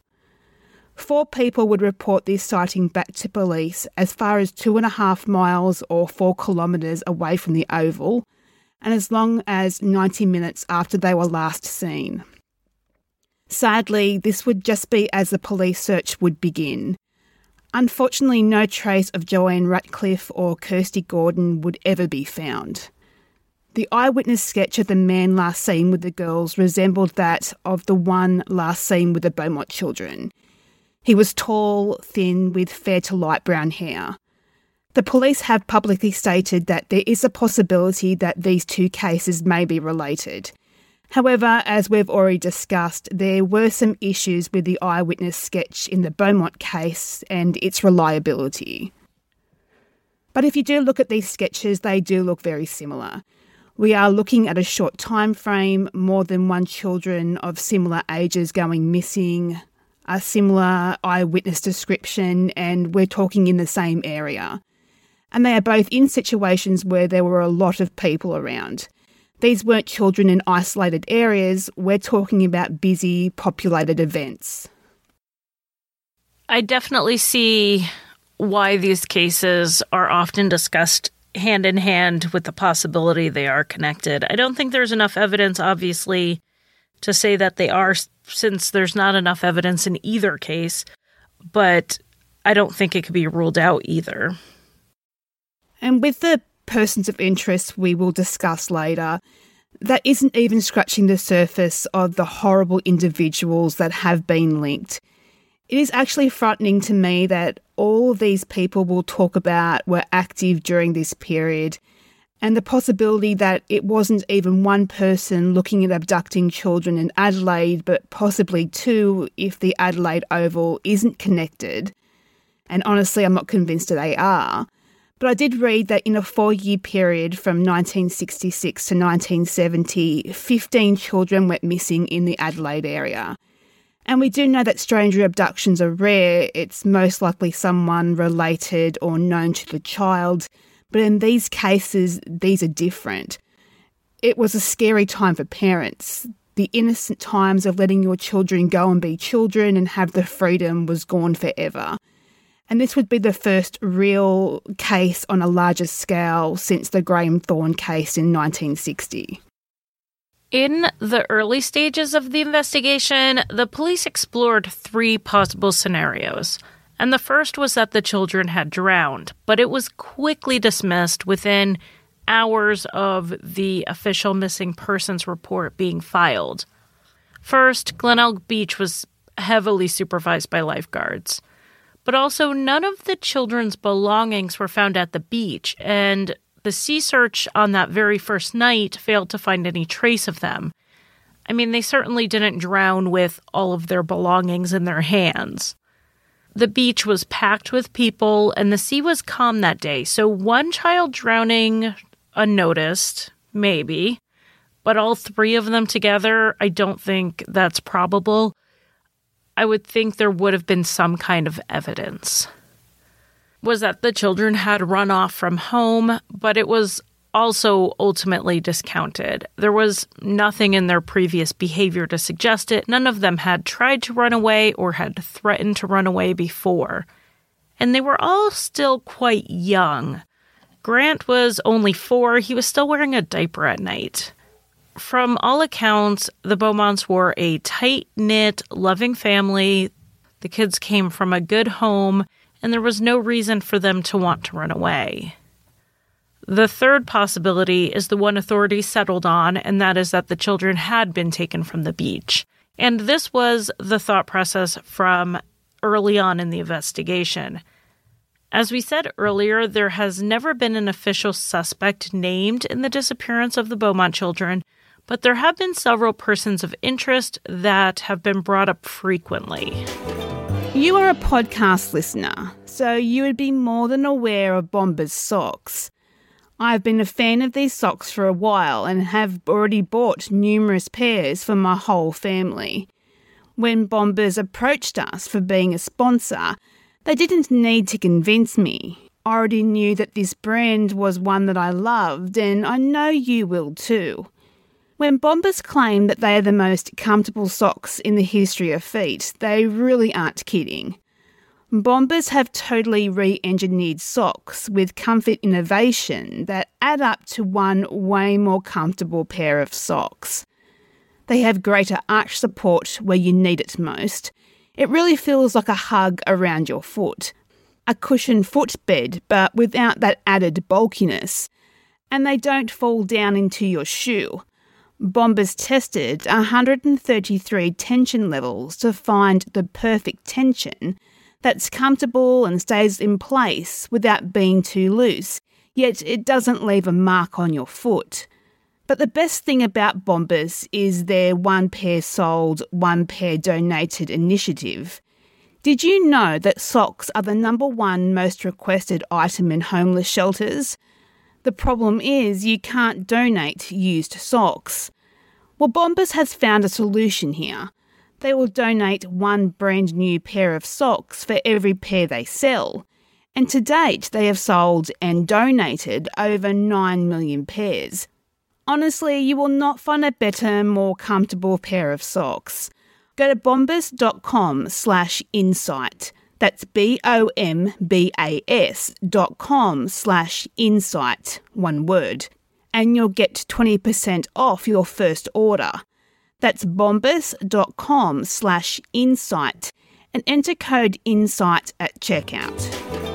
4 people would report this sighting back to police as far as 2.5 miles or 4 kilometres away from the Oval, and as long as 90 minutes after they were last seen. Sadly, this would just be as the police search would begin. Unfortunately, no trace of Joanne Ratcliffe or Kirsty Gordon would ever be found. The eyewitness sketch of the man last seen with the girls resembled that of the one last seen with the Beaumont children. He was tall, thin, with fair to light brown hair. The police have publicly stated that there is a possibility that these two cases may be related. However, as we've already discussed, there were some issues with the eyewitness sketch in the Beaumont case and its reliability. But if you do look at these sketches, they do look very similar. We are looking at a short time frame, more than one children of similar ages going missing, a similar eyewitness description, and we're talking in the same area. And they are both in situations where there were a lot of people around. These weren't children in isolated areas, we're talking about busy, populated events. I definitely see why these cases are often discussed hand in hand with the possibility they are connected. I don't think there's enough evidence, obviously, to say that they are, since there's not enough evidence in either case, but I don't think it could be ruled out either. And with the persons of interest we will discuss later, that isn't even scratching the surface of the horrible individuals that have been linked. It is actually frightening to me that all of these people we'll talk about were active during this period, and the possibility that it wasn't even one person looking at abducting children in Adelaide, but possibly two if the Adelaide Oval isn't connected. And honestly, I'm not convinced that they are. But I did read that in a 4-year period from 1966 to 1970, 15 children went missing in the Adelaide area. And we do know that stranger abductions are rare. It's most likely someone related or known to the child. But in these cases, these are different. It was a scary time for parents. The innocent times of letting your children go and be children and have the freedom was gone forever. And this would be the first real case on a larger scale since the Graham Thorne case in 1960. In the early stages of the investigation, the police explored 3 possible scenarios. And the first was that the children had drowned, but it was quickly dismissed within hours of the official missing persons report being filed. First, Glenelg Beach was heavily supervised by lifeguards. But also, none of the children's belongings were found at the beach, and the sea search on that very first night failed to find any trace of them. I mean, they certainly didn't drown with all of their belongings in their hands. The beach was packed with people, and the sea was calm that day, so one child drowning unnoticed, maybe, but all 3 of them together, I don't think that's probable. I would think there would have been some kind of evidence. Was that the children had run off from home, but it was also ultimately discounted. There was nothing in their previous behavior to suggest it. None of them had tried to run away or had threatened to run away before. And they were all still quite young. Grant was only 4. He was still wearing a diaper at night. From all accounts, the Beaumonts were a tight-knit, loving family. The kids came from a good home, and there was no reason for them to want to run away. The third possibility is the one authorities settled on, and that is that the children had been taken from the beach. And this was the thought process from early on in the investigation. As we said earlier, there has never been an official suspect named in the disappearance of the Beaumont children, but there have been several persons of interest that have been brought up frequently. You are a podcast listener, so you would be more than aware of Bombers socks. I've been a fan of these socks for a while and have already bought numerous pairs for my whole family. When Bombers approached us for being a sponsor, they didn't need to convince me. I already knew that this brand was one that I loved, and I know you will too. When Bombers claim that they are the most comfortable socks in the history of feet, they really aren't kidding. Bombers have totally re-engineered socks with comfort innovation that add up to one way more comfortable pair of socks. They have greater arch support where you need it most. It really feels like a hug around your foot. a cushioned footbed but without that added bulkiness, and they don't fall down into your shoe. Bombas tested 133 tension levels to find the perfect tension that's comfortable and stays in place without being too loose, yet it doesn't leave a mark on your foot. But the best thing about Bombas is their one pair sold, one pair donated initiative. Did you know that socks are the #1 most requested item in homeless shelters? The problem is you can't donate used socks. Well, Bombas has found a solution here. They will donate one brand new pair of socks for every pair they sell. And to date, they have sold and donated over 9 million pairs. Honestly, you will not find a better, more comfortable pair of socks. Go to bombas.com/insight. That's bombas.com/insight, one word. And you'll get 20% off your first order. That's bombas.com/insight and enter code INSIGHT at checkout.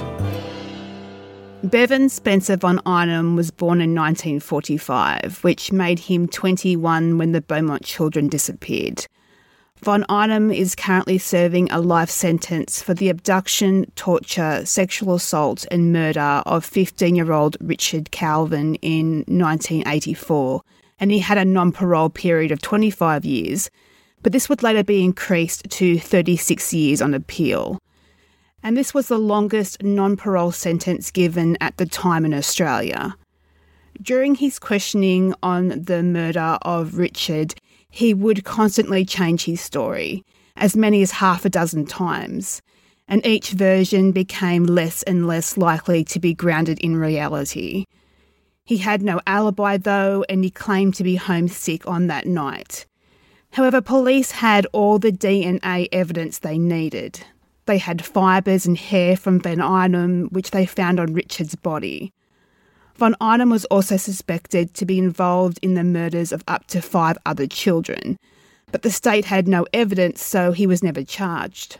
Bevan Spencer von Einem was born in 1945, which made him 21 when the Beaumont children disappeared. Von Einem is currently serving a life sentence for the abduction, torture, sexual assault and murder of 15-year-old Richard Calvin in 1984, and he had a non-parole period of 25 years, but this would later be increased to 36 years on appeal. And this was the longest non-parole sentence given at the time in Australia. During his questioning on the murder of Richard, he would constantly change his story, as many as half a dozen times, and each version became less and less likely to be grounded in reality. He had no alibi though, and he claimed to be homesick on that night. However, police had all the DNA evidence they needed. They had fibres and hair from Von Einem, which they found on Richard's body. Von Einem was also suspected to be involved in the murders of up to 5 other children, but the state had no evidence, so he was never charged.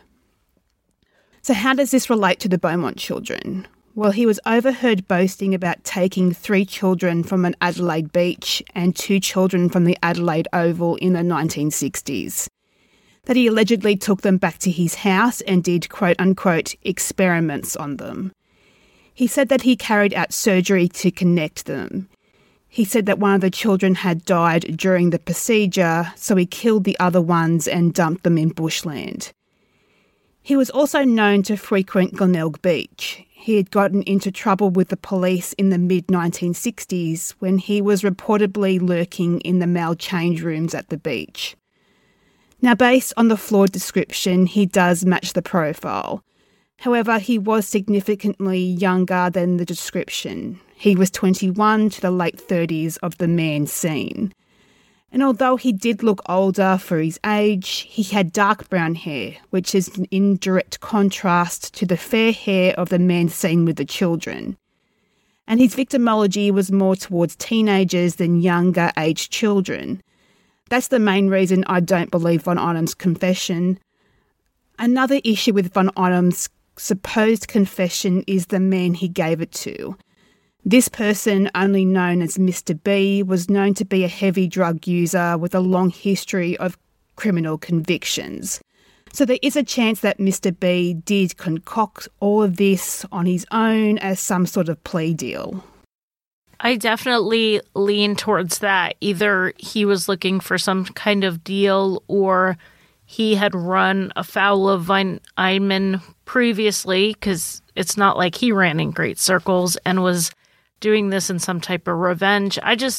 So how does this relate to the Beaumont children? Well, he was overheard boasting about taking 3 children from an Adelaide beach and 2 children from the Adelaide Oval in the 1960s. That he allegedly took them back to his house and did quote-unquote experiments on them. He said that he carried out surgery to connect them. He said that one of the children had died during the procedure, so he killed the other ones and dumped them in bushland. He was also known to frequent Glenelg Beach. He had gotten into trouble with the police in the mid-1960s when he was reportedly lurking in the male change rooms at the beach. Now, based on the flawed description, he does match the profile. However, he was significantly younger than the description. He was 21 to the late 30s of the man seen. And although he did look older for his age, he had dark brown hair, which is in direct contrast to the fair hair of the man seen with the children. And his victimology was more towards teenagers than younger aged children. That's the main reason I don't believe Von Einem's confession. Another issue with Von Einem's supposed confession is the man he gave it to. This person, only known as Mr. B, was known to be a heavy drug user with a long history of criminal convictions. So there is a chance that Mr. B did concoct all of this on his own as some sort of plea deal. I definitely lean towards that. Either he was looking for some kind of deal or he had run afoul of Von Einem previously, because it's not like he ran in great circles and was doing this in some type of revenge.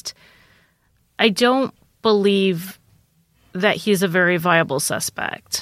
I don't believe that he's a very viable suspect.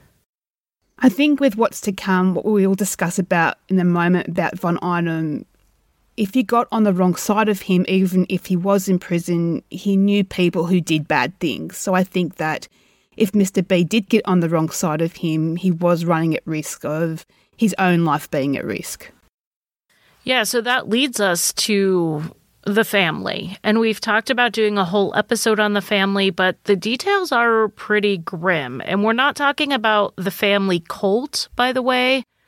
I think with what's to come, what we will discuss about in a moment about Von Einem, if you got on the wrong side of him, even if he was in prison, he knew people who did bad things. So I think that if Mr. B did get on the wrong side of him, he was running at risk of his own life being at risk. Yeah, so that leads us to the family. And we've talked about doing a whole episode on the family, but the details are pretty grim. And we're not talking about the family cult, by the way.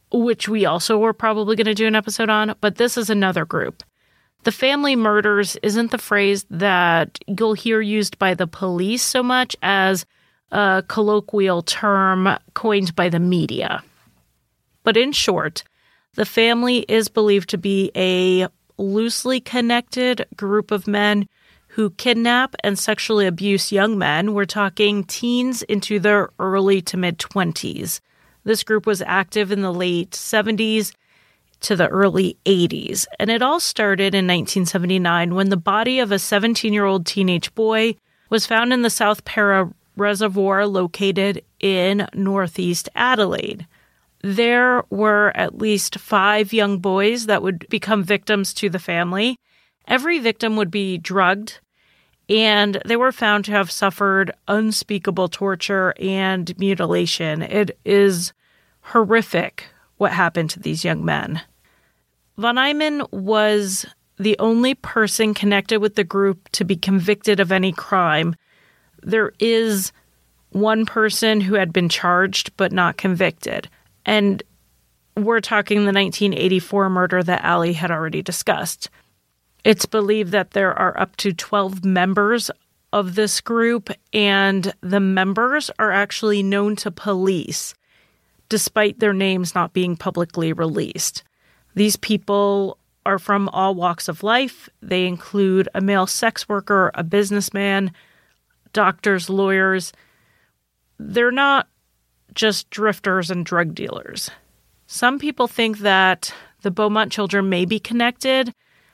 which we also were probably going to do an episode on, but this is another group. The family murders isn't the phrase that you'll hear used by the police so much as a colloquial term coined by the media. But in short, the family is believed to be a loosely connected group of men who kidnap and sexually abuse young men. We're talking teens into their early to mid-20s. This group was active in the late 70s to the early 80s. And it all started in 1979 when the body of a 17-year-old teenage boy was found in the South Para Reservoir located in northeast Adelaide. There were at least 5 young boys that would become victims to the family. Every victim would be drugged, and they were found to have suffered unspeakable torture and mutilation. It is horrific what happened to these young men. Von Eyman was the only person connected with the group to be convicted of any crime. There is one person who had been charged but not convicted. And we're talking the 1984 murder that Ali had already discussed. It's believed that there are up to 12 members of this group, and the members are actually known to police, despite their names not being publicly released. These people are from all walks of life. They include a male sex worker, a businessman, doctors, lawyers. They're not just drifters and drug dealers. Some people think that the Beaumont children may be connected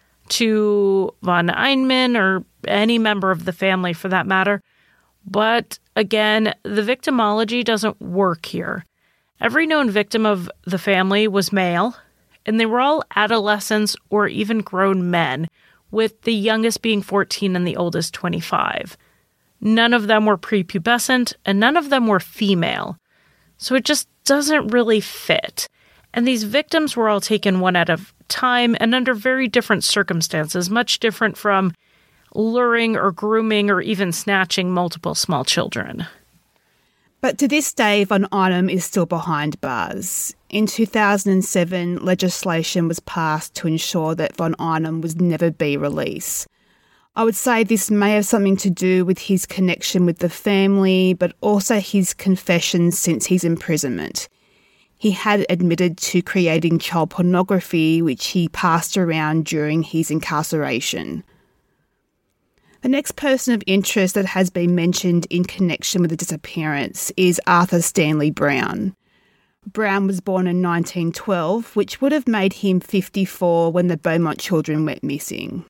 to von Eyman or any member of the family for that matter. But again, the victimology doesn't work here. Every known victim of the family was male, and they were all adolescents or even grown men, with the youngest being 14 and the oldest 25. None of them were prepubescent, and none of them were female. So it just doesn't really fit. And these victims were all taken one at a time and under very different circumstances, much different from luring or grooming or even snatching multiple small children. But to this day, von Eyman is still behind bars. In 2007, legislation was passed to ensure that von Eyman would never be released. I would say this may have something to do with his connection with the family, but also his confessions since his imprisonment. He had admitted to creating child pornography, which he passed around during his incarceration. The next person of interest that has been mentioned in connection with the disappearance is Arthur Stanley Brown. Brown was born in 1912, which would have made him 54 when the Beaumont children went missing.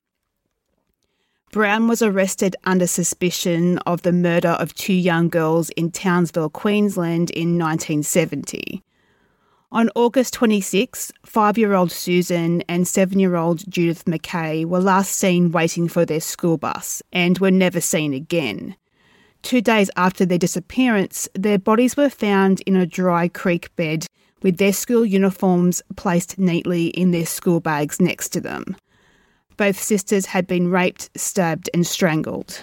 Brown was arrested under suspicion of the murder of 2 young girls in Townsville, Queensland in 1970. On August 26, 5-year-old Susan and 7-year-old Judith McKay were last seen waiting for their school bus and were never seen again. 2 days after their disappearance, their bodies were found in a dry creek bed with their school uniforms placed neatly in their school bags next to them. Both sisters had been raped, stabbed and strangled.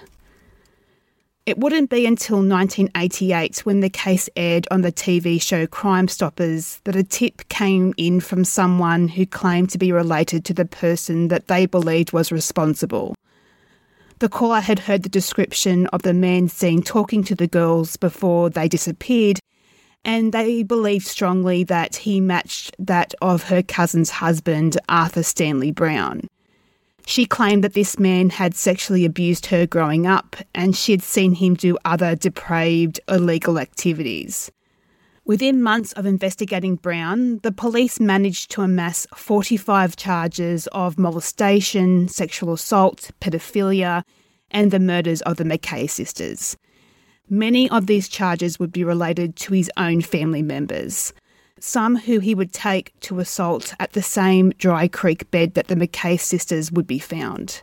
It wouldn't be until 1988, when the case aired on the TV show Crime Stoppers, that a tip came in from someone who claimed to be related to the person that they believed was responsible. The caller had heard the description of the man seen talking to the girls before they disappeared, and they believed strongly that he matched that of her cousin's husband, Arthur Stanley Brown. She claimed that this man had sexually abused her growing up, and she had seen him do other depraved, illegal activities. Within months of investigating Brown, the police managed to amass 45 charges of molestation, sexual assault, pedophilia, and the murders of the McKay sisters. Many of these charges would be related to his own family members, some who he would take to assault at the same dry creek bed that the McKay sisters would be found.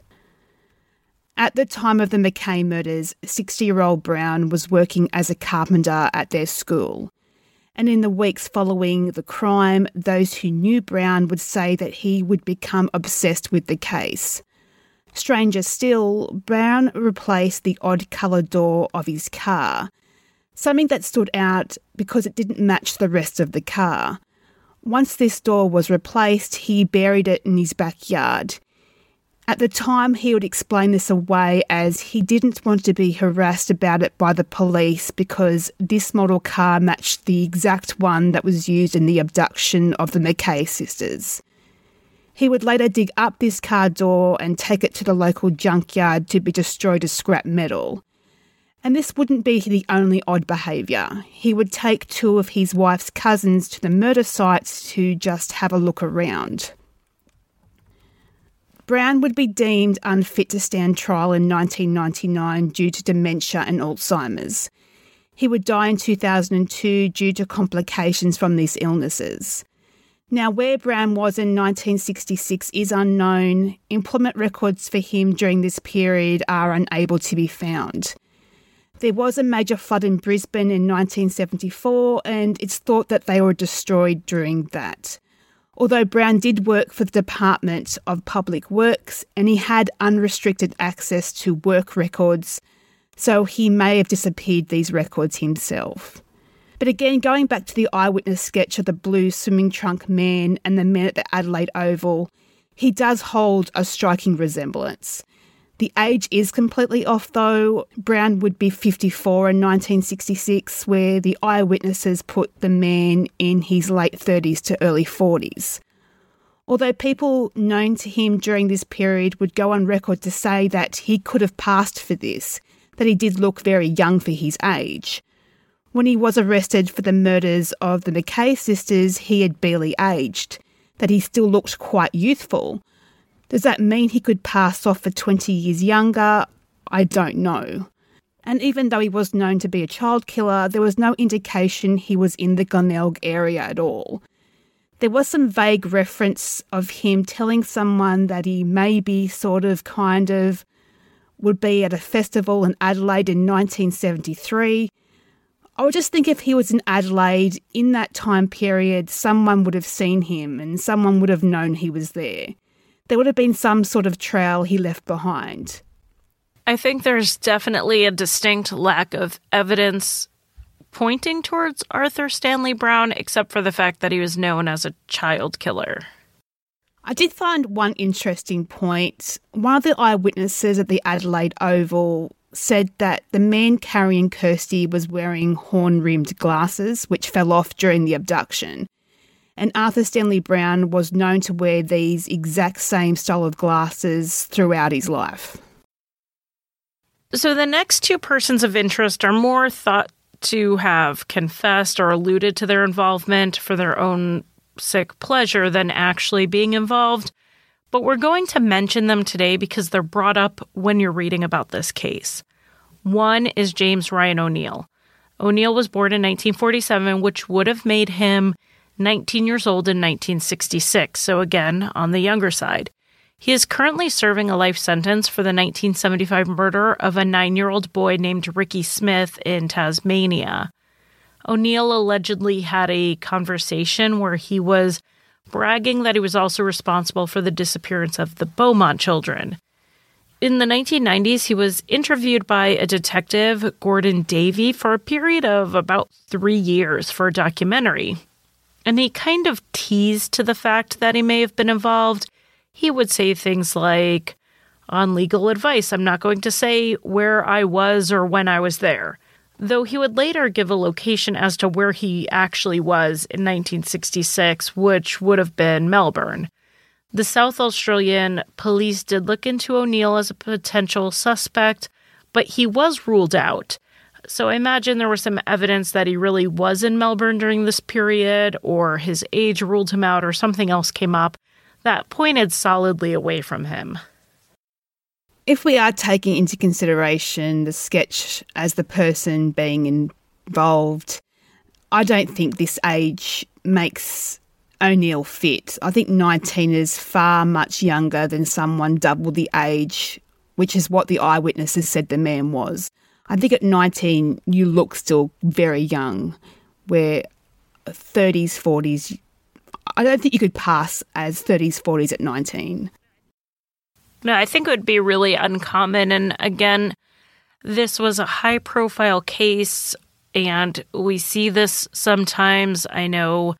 At the time of the McKay murders, 60-year-old Brown was working as a carpenter at their school. And in the weeks following the crime, those who knew Brown would say that he would become obsessed with the case. Stranger still, Brown replaced the odd-coloured door of his car, something that stood out because it didn't match the rest of the car. Once this door was replaced, he buried it in his backyard. At the time, he would explain this away as he didn't want to be harassed about it by the police because this model car matched the exact one that was used in the abduction of the McKay sisters. He would later dig up this car door and take it to the local junkyard to be destroyed as scrap metal. And this wouldn't be the only odd behaviour. He would take two of his wife's cousins to the murder sites to just have a look around. Brown would be deemed unfit to stand trial in 1999 due to dementia and Alzheimer's. He would die in 2002 due to complications from these illnesses. Now, where Brown was in 1966 is unknown. Employment records for him during this period are unable to be found. There was a major flood in Brisbane in 1974, and it's thought that they were destroyed during that. Although Brown did work for the Department of Public Works and he had unrestricted access to work records, so he may have disappeared these records himself. But again, going back to the eyewitness sketch of the blue swimming trunk man and the man at the Adelaide Oval, he does hold a striking resemblance. The age is completely off though. Brown would be 54 in 1966, where the eyewitnesses put the man in his late 30s to early 40s. Although people known to him during this period would go on record to say that he could have passed for this, that he did look very young for his age. When he was arrested for the murders of the McKay sisters, he had barely aged, that he still looked quite youthful. Does that mean he could pass off for 20 years younger? I don't know. And even though he was known to be a child killer, there was no indication he was in the Glenelg area at all. There was some vague reference of him telling someone that he maybe would be at a festival in Adelaide in 1973. I would just think if he was in Adelaide in that time period, someone would have seen him and someone would have known he was there. There would have been some sort of trail he left behind. I think there's definitely a distinct lack of evidence pointing towards Arthur Stanley Brown, except for the fact that he was known as a child killer. I did find one interesting point. One of the eyewitnesses at the Adelaide Oval said that the man carrying Kirsty was wearing horn-rimmed glasses, which fell off during the abduction. And Arthur Stanley Brown was known to wear these exact same style of glasses throughout his life. So the next two persons of interest are more thought to have confessed or alluded to their involvement for their own sick pleasure than actually being involved. But we're going to mention them today because they're brought up when you're reading about this case. One is James Ryan O'Neill. O'Neill was born in 1947, which would have made him 19 years old in 1966, so again, on the younger side. He is currently serving a life sentence for the 1975 murder of a 9-year-old boy named Ricky Smith in Tasmania. O'Neill allegedly had a conversation where he was bragging that he was also responsible for the disappearance of the Beaumont children. In the 1990s, he was interviewed by a detective, Gordon Davey, for a period of about 3 years for a documentary. And he kind of teased to the fact that he may have been involved. He would say things like, on legal advice, I'm not going to say where I was or when I was there. Though he would later give a location as to where he actually was in 1966, which would have been Melbourne. The South Australian police did look into O'Neill as a potential suspect, but he was ruled out. So I imagine there was some evidence that he really was in Melbourne during this period, or his age ruled him out, or something else came up that pointed solidly away from him. If we are taking into consideration the sketch as the person being involved, I don't think this age makes O'Neill fit. I think 19 is far much younger than someone double the age, which is what the eyewitnesses said the man was. I think at 19, you look still very young, where 30s, 40s, I don't think you could pass as 30s, 40s at 19. No, I think it would be really uncommon. And again, this was a high-profile case, and we see this sometimes. I know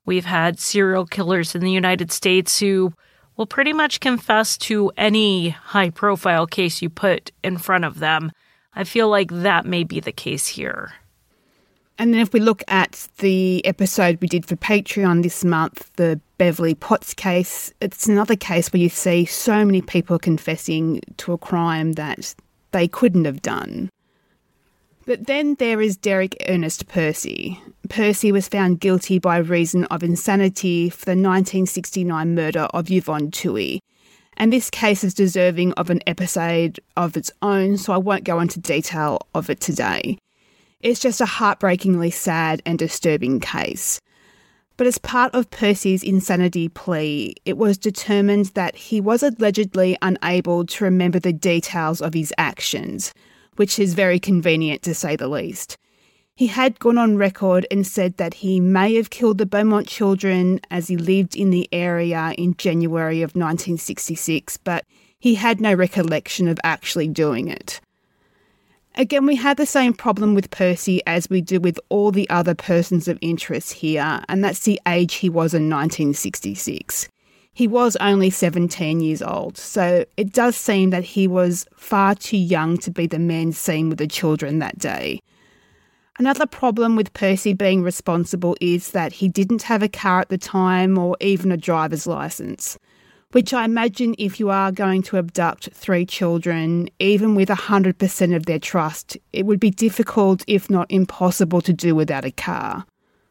We've had serial killers in the United States who will pretty much confess to any high-profile case you put in front of them. I feel like that may be the case here. And then if we look at the episode we did for Patreon this month, the Beverly Potts case, it's another case where you see so many people confessing to a crime that they couldn't have done. But then there is Derek Ernest Percy. Percy was found guilty by reason of insanity for the 1969 murder of Yvonne Toohey. And this case is deserving of an episode of its own, so I won't go into detail of it today. It's just a heartbreakingly sad and disturbing case. But as part of Percy's insanity plea, it was determined that he was allegedly unable to remember the details of his actions, which is very convenient to say the least. He had gone on record and said that he may have killed the Beaumont children as he lived in the area in January of 1966, but he had no recollection of actually doing it. Again, we had the same problem with Percy as we do with all the other persons of interest here, and that's the age he was in 1966. He was only 17 years old, so it does seem that he was far too young to be the man seen with the children that day. Another problem with Percy being responsible is that he didn't have a car at the time or even a driver's license, which I imagine if you are going to abduct 3 children, even with 100% of their trust, it would be difficult, if not impossible, to do without a car.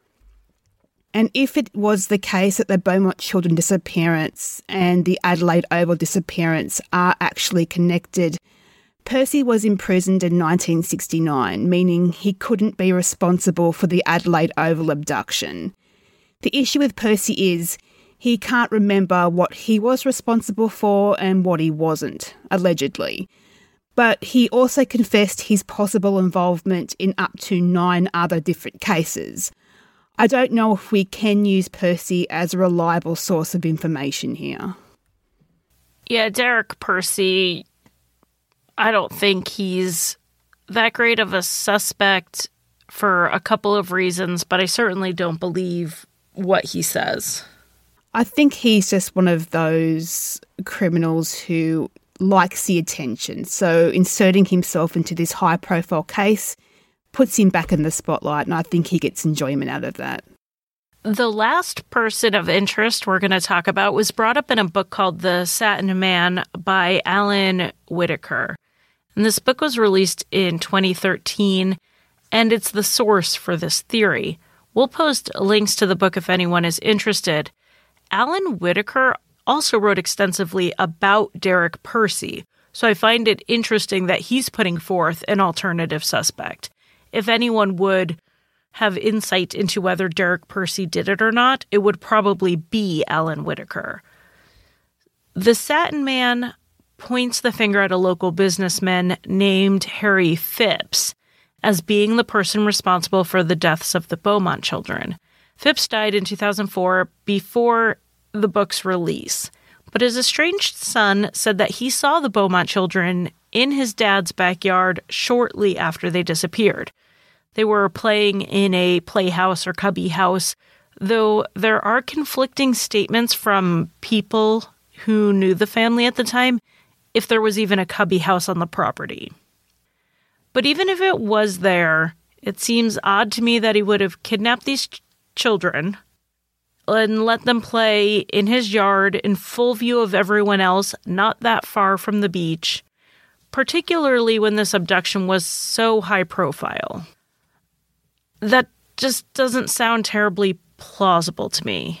And if it was the case that the Beaumont children disappearance and the Adelaide Oval disappearance are actually connected, Percy was imprisoned in 1969, meaning he couldn't be responsible for the Adelaide Oval abduction. The issue with Percy is he can't remember what he was responsible for and what he wasn't, allegedly. But he also confessed his possible involvement in up to 9 other different cases. I don't know if we can use Percy as a reliable source of information here. Yeah, Derek Percy, I don't think he's that great of a suspect for a couple of reasons, but I certainly don't believe what he says. I think he's just one of those criminals who likes the attention. So inserting himself into this high-profile case puts him back in the spotlight, and I think he gets enjoyment out of that. The last person of interest we're going to talk about was brought up in a book called The Satin Man by Alan Whitaker. And this book was released in 2013, and it's the source for this theory. We'll post links to the book if anyone is interested. Alan Whitaker also wrote extensively about Derek Percy, so I find it interesting that he's putting forth an alternative suspect. If anyone would have insight into whether Derek Percy did it or not, it would probably be Alan Whitaker. The Satin Man points the finger at a local businessman named Harry Phipps as being the person responsible for the deaths of the Beaumont children. Phipps died in 2004 before the book's release, but his estranged son said that he saw the Beaumont children in his dad's backyard shortly after they disappeared. They were playing in a playhouse or cubby house, though there are conflicting statements from people who knew the family at the time if there was even a cubby house on the property. But even if it was there, it seems odd to me that he would have kidnapped these children and let them play in his yard in full view of everyone else, not that far from the beach, particularly when this abduction was so high profile. That just doesn't sound terribly plausible to me.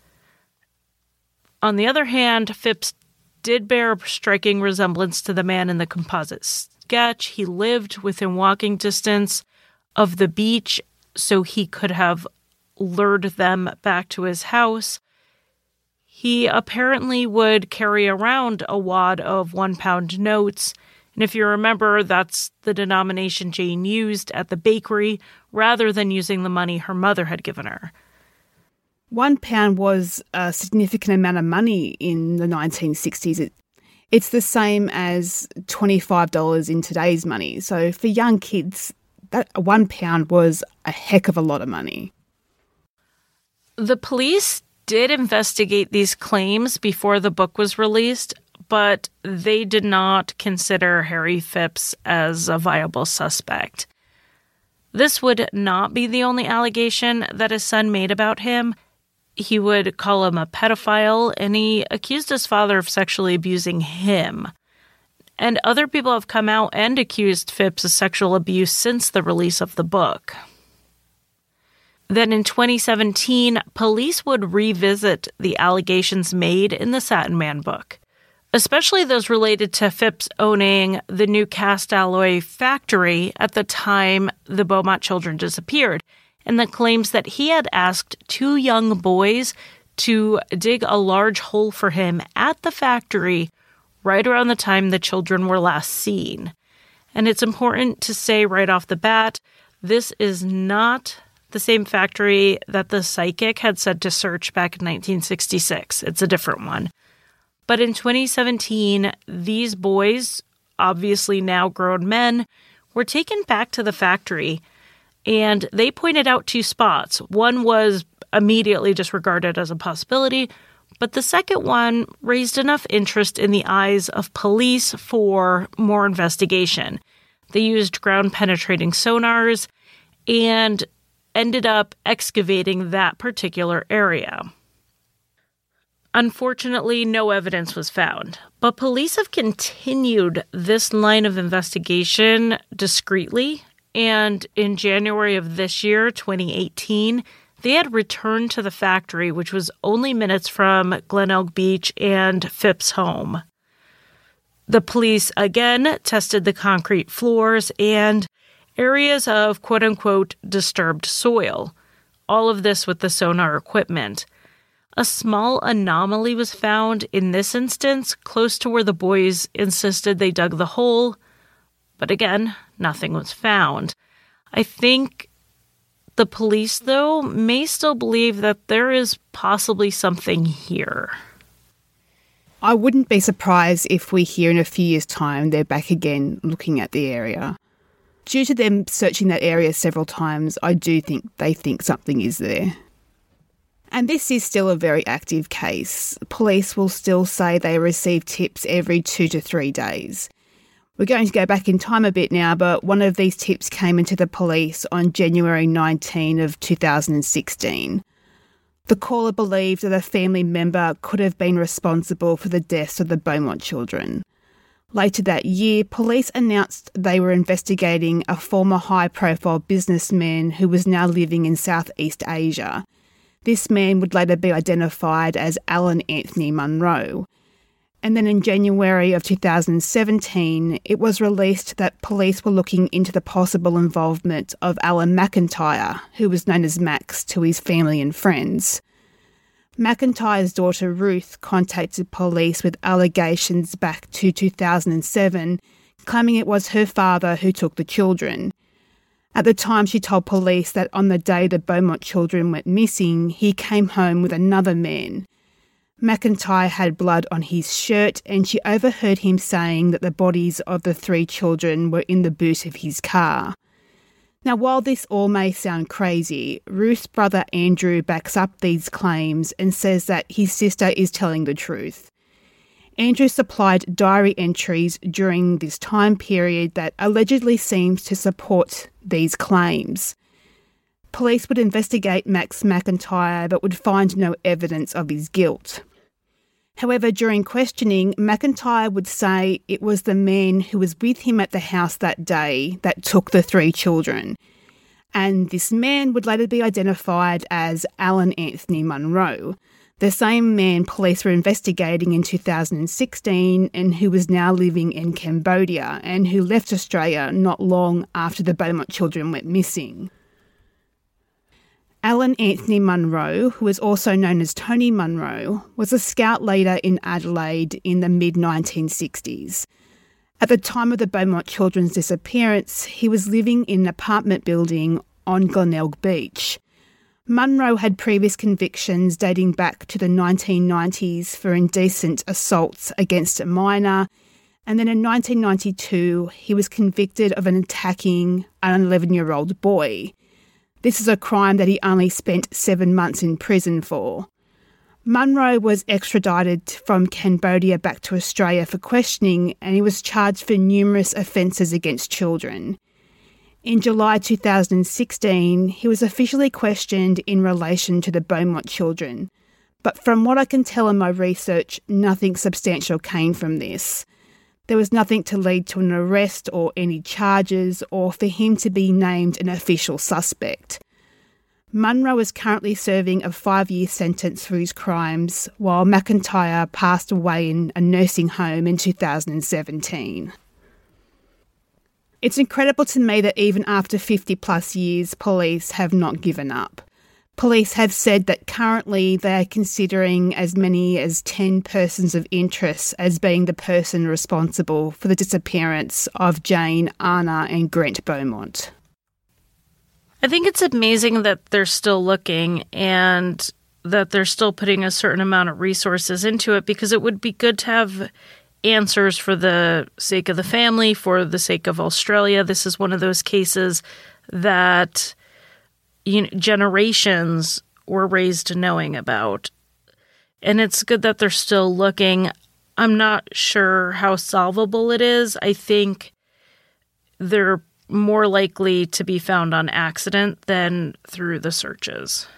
On the other hand, Phipps did bear a striking resemblance to the man in the composite sketch. He lived within walking distance of the beach, so he could have lured them back to his house. He apparently would carry around a wad of £1 notes, and if you remember, that's the denomination Jane used at the bakery rather than using the money her mother had given her. £1 was a significant amount of money in the 1960s. It's the same as $25 in today's money. So for young kids, that £1 was a heck of a lot of money. The police did investigate these claims before the book was released, but they did not consider Harry Phipps as a viable suspect. This would not be the only allegation that his son made about him. He would call him a pedophile, and he accused his father of sexually abusing him. And other people have come out and accused Phipps of sexual abuse since the release of the book. Then in 2017, police would revisit the allegations made in the Satin Man book, especially those related to Phipps owning the new cast alloy factory at the time the Beaumont children disappeared, and the claims that he had asked 2 young boys to dig a large hole for him at the factory right around the time the children were last seen. And it's important to say right off the bat, this is not the same factory that the psychic had said to search back in 1966. It's a different one. But in 2017, these boys, obviously now grown men, were taken back to the factory, and they pointed out 2 spots. One was immediately disregarded as a possibility, but the second one raised enough interest in the eyes of police for more investigation. They used ground-penetrating sonars and ended up excavating that particular area. Unfortunately, no evidence was found, but police have continued this line of investigation discreetly, and in January of this year, 2018, they had returned to the factory, which was only minutes from Glenelg Beach and Phipps' home. The police again tested the concrete floors and areas of quote-unquote disturbed soil, all of this with the sonar equipment. A small anomaly was found in this instance close to where the boys insisted they dug the hole, but again, nothing was found. I think the police, though, may still believe that there is possibly something here. I wouldn't be surprised if we hear in a few years' time they're back again looking at the area. Due to them searching that area several times, I do think they think something is there. And this is still a very active case. Police will still say they receive tips every 2 to 3 days. We're going to go back in time a bit now, but one of these tips came into the police on January 19 of 2016. The caller believed that a family member could have been responsible for the deaths of the Beaumont children. Later that year, police announced they were investigating a former high-profile businessman who was now living in Southeast Asia. This man would later be identified as Alan Anthony Munro. And then in January of 2017, it was released that police were looking into the possible involvement of Alan McIntyre, who was known as Max to his family and friends. McIntyre's daughter Ruth contacted police with allegations back to 2007, claiming it was her father who took the children. At the time, she told police that on the day the Beaumont children went missing, he came home with another man. McIntyre had blood on his shirt, and she overheard him saying that the bodies of the 3 children were in the boot of his car. Now, while this all may sound crazy, Ruth's brother Andrew backs up these claims and says that his sister is telling the truth. Andrew supplied diary entries during this time period that allegedly seems to support these claims. Police would investigate Max McIntyre but would find no evidence of his guilt. However, during questioning, McIntyre would say it was the man who was with him at the house that day that took the 3 children. And this man would later be identified as Alan Anthony Munro, the same man police were investigating in 2016 and who was now living in Cambodia and who left Australia not long after the Beaumont children went missing. Alan Anthony Munro, who is also known as Tony Munro, was a scout leader in Adelaide in the mid-1960s. At the time of the Beaumont children's disappearance, he was living in an apartment building on Glenelg Beach. Munro had previous convictions dating back to the 1990s for indecent assaults against a minor, and then in 1992 he was convicted of attacking an 11-year-old boy. This is a crime that he only spent 7 months in prison for. Munro was extradited from Cambodia back to Australia for questioning, and he was charged for numerous offences against children. In July 2016, he was officially questioned in relation to the Beaumont children, but from what I can tell in my research, nothing substantial came from this. There was nothing to lead to an arrest or any charges, or for him to be named an official suspect. Munro is currently serving a 5-year sentence for his crimes, while McIntyre passed away in a nursing home in 2017. It's incredible to me that even after 50 plus years, police have not given up. Police have said that currently they are considering as many as 10 persons of interest as being the person responsible for the disappearance of Jane, Anna and Grant Beaumont. I think it's amazing that they're still looking and that they're still putting a certain amount of resources into it, because it would be good to have answers for the sake of the family, for the sake of Australia. This is one of those cases that generations were raised knowing about. And it's good that they're still looking. I'm not sure how solvable it is. I think they're more likely to be found on accident than through the searches.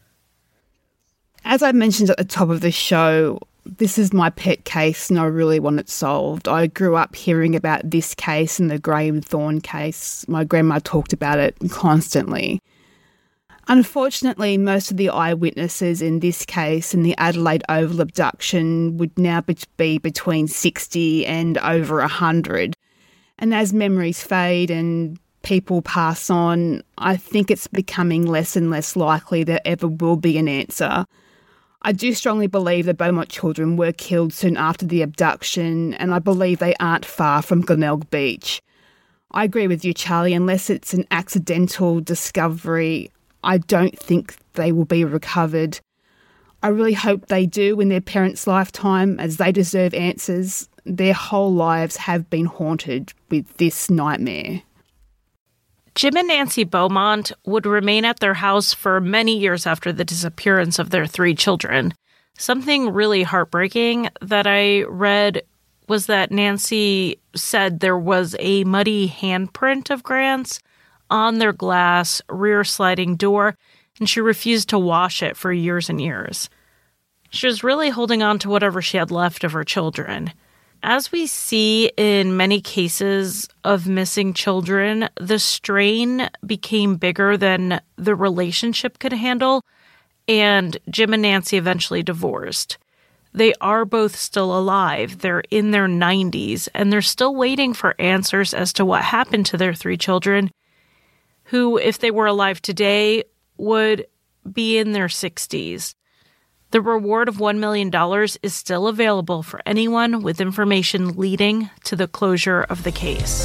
As I mentioned at the top of the show, this is my pet case and I really want it solved. I grew up hearing about this case and the Graham Thorne case. My grandma talked about it constantly. Unfortunately, most of the eyewitnesses in this case and the Adelaide Oval abduction would now be between 60 and over 100. And as memories fade and people pass on, I think it's becoming less and less likely there ever will be an answer. I do strongly believe the Beaumont children were killed soon after the abduction, and I believe they aren't far from Glenelg Beach. I agree with you, Charlie. Unless it's an accidental discovery, I don't think they will be recovered. I really hope they do in their parents' lifetime, as they deserve answers. Their whole lives have been haunted with this nightmare. Jim and Nancy Beaumont would remain at their house for many years after the disappearance of their 3 children. Something really heartbreaking that I read was that Nancy said there was a muddy handprint of Grant's on their glass rear sliding door, and she refused to wash it for years and years. She was really holding on to whatever she had left of her children. As we see in many cases of missing children, the strain became bigger than the relationship could handle, and Jim and Nancy eventually divorced. They are both still alive. They're in their 90s, and they're still waiting for answers as to what happened to their 3 children, who, if they were alive today, would be in their 60s. The reward of $1 million is still available for anyone with information leading to the closure of the case.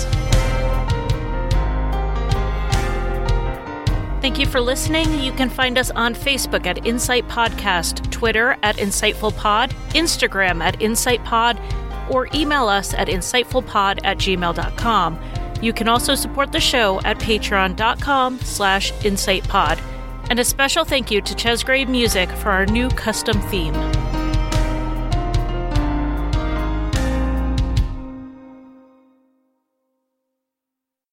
Thank you for listening. You can find us on Facebook at Insight Podcast, Twitter at InsightfulPod, Instagram at InsightPod, or email us at insightfulpod@gmail.com. You can also support the show at patreon.com/InsightPod. And a special thank you to Chesgrave Music for our new custom theme.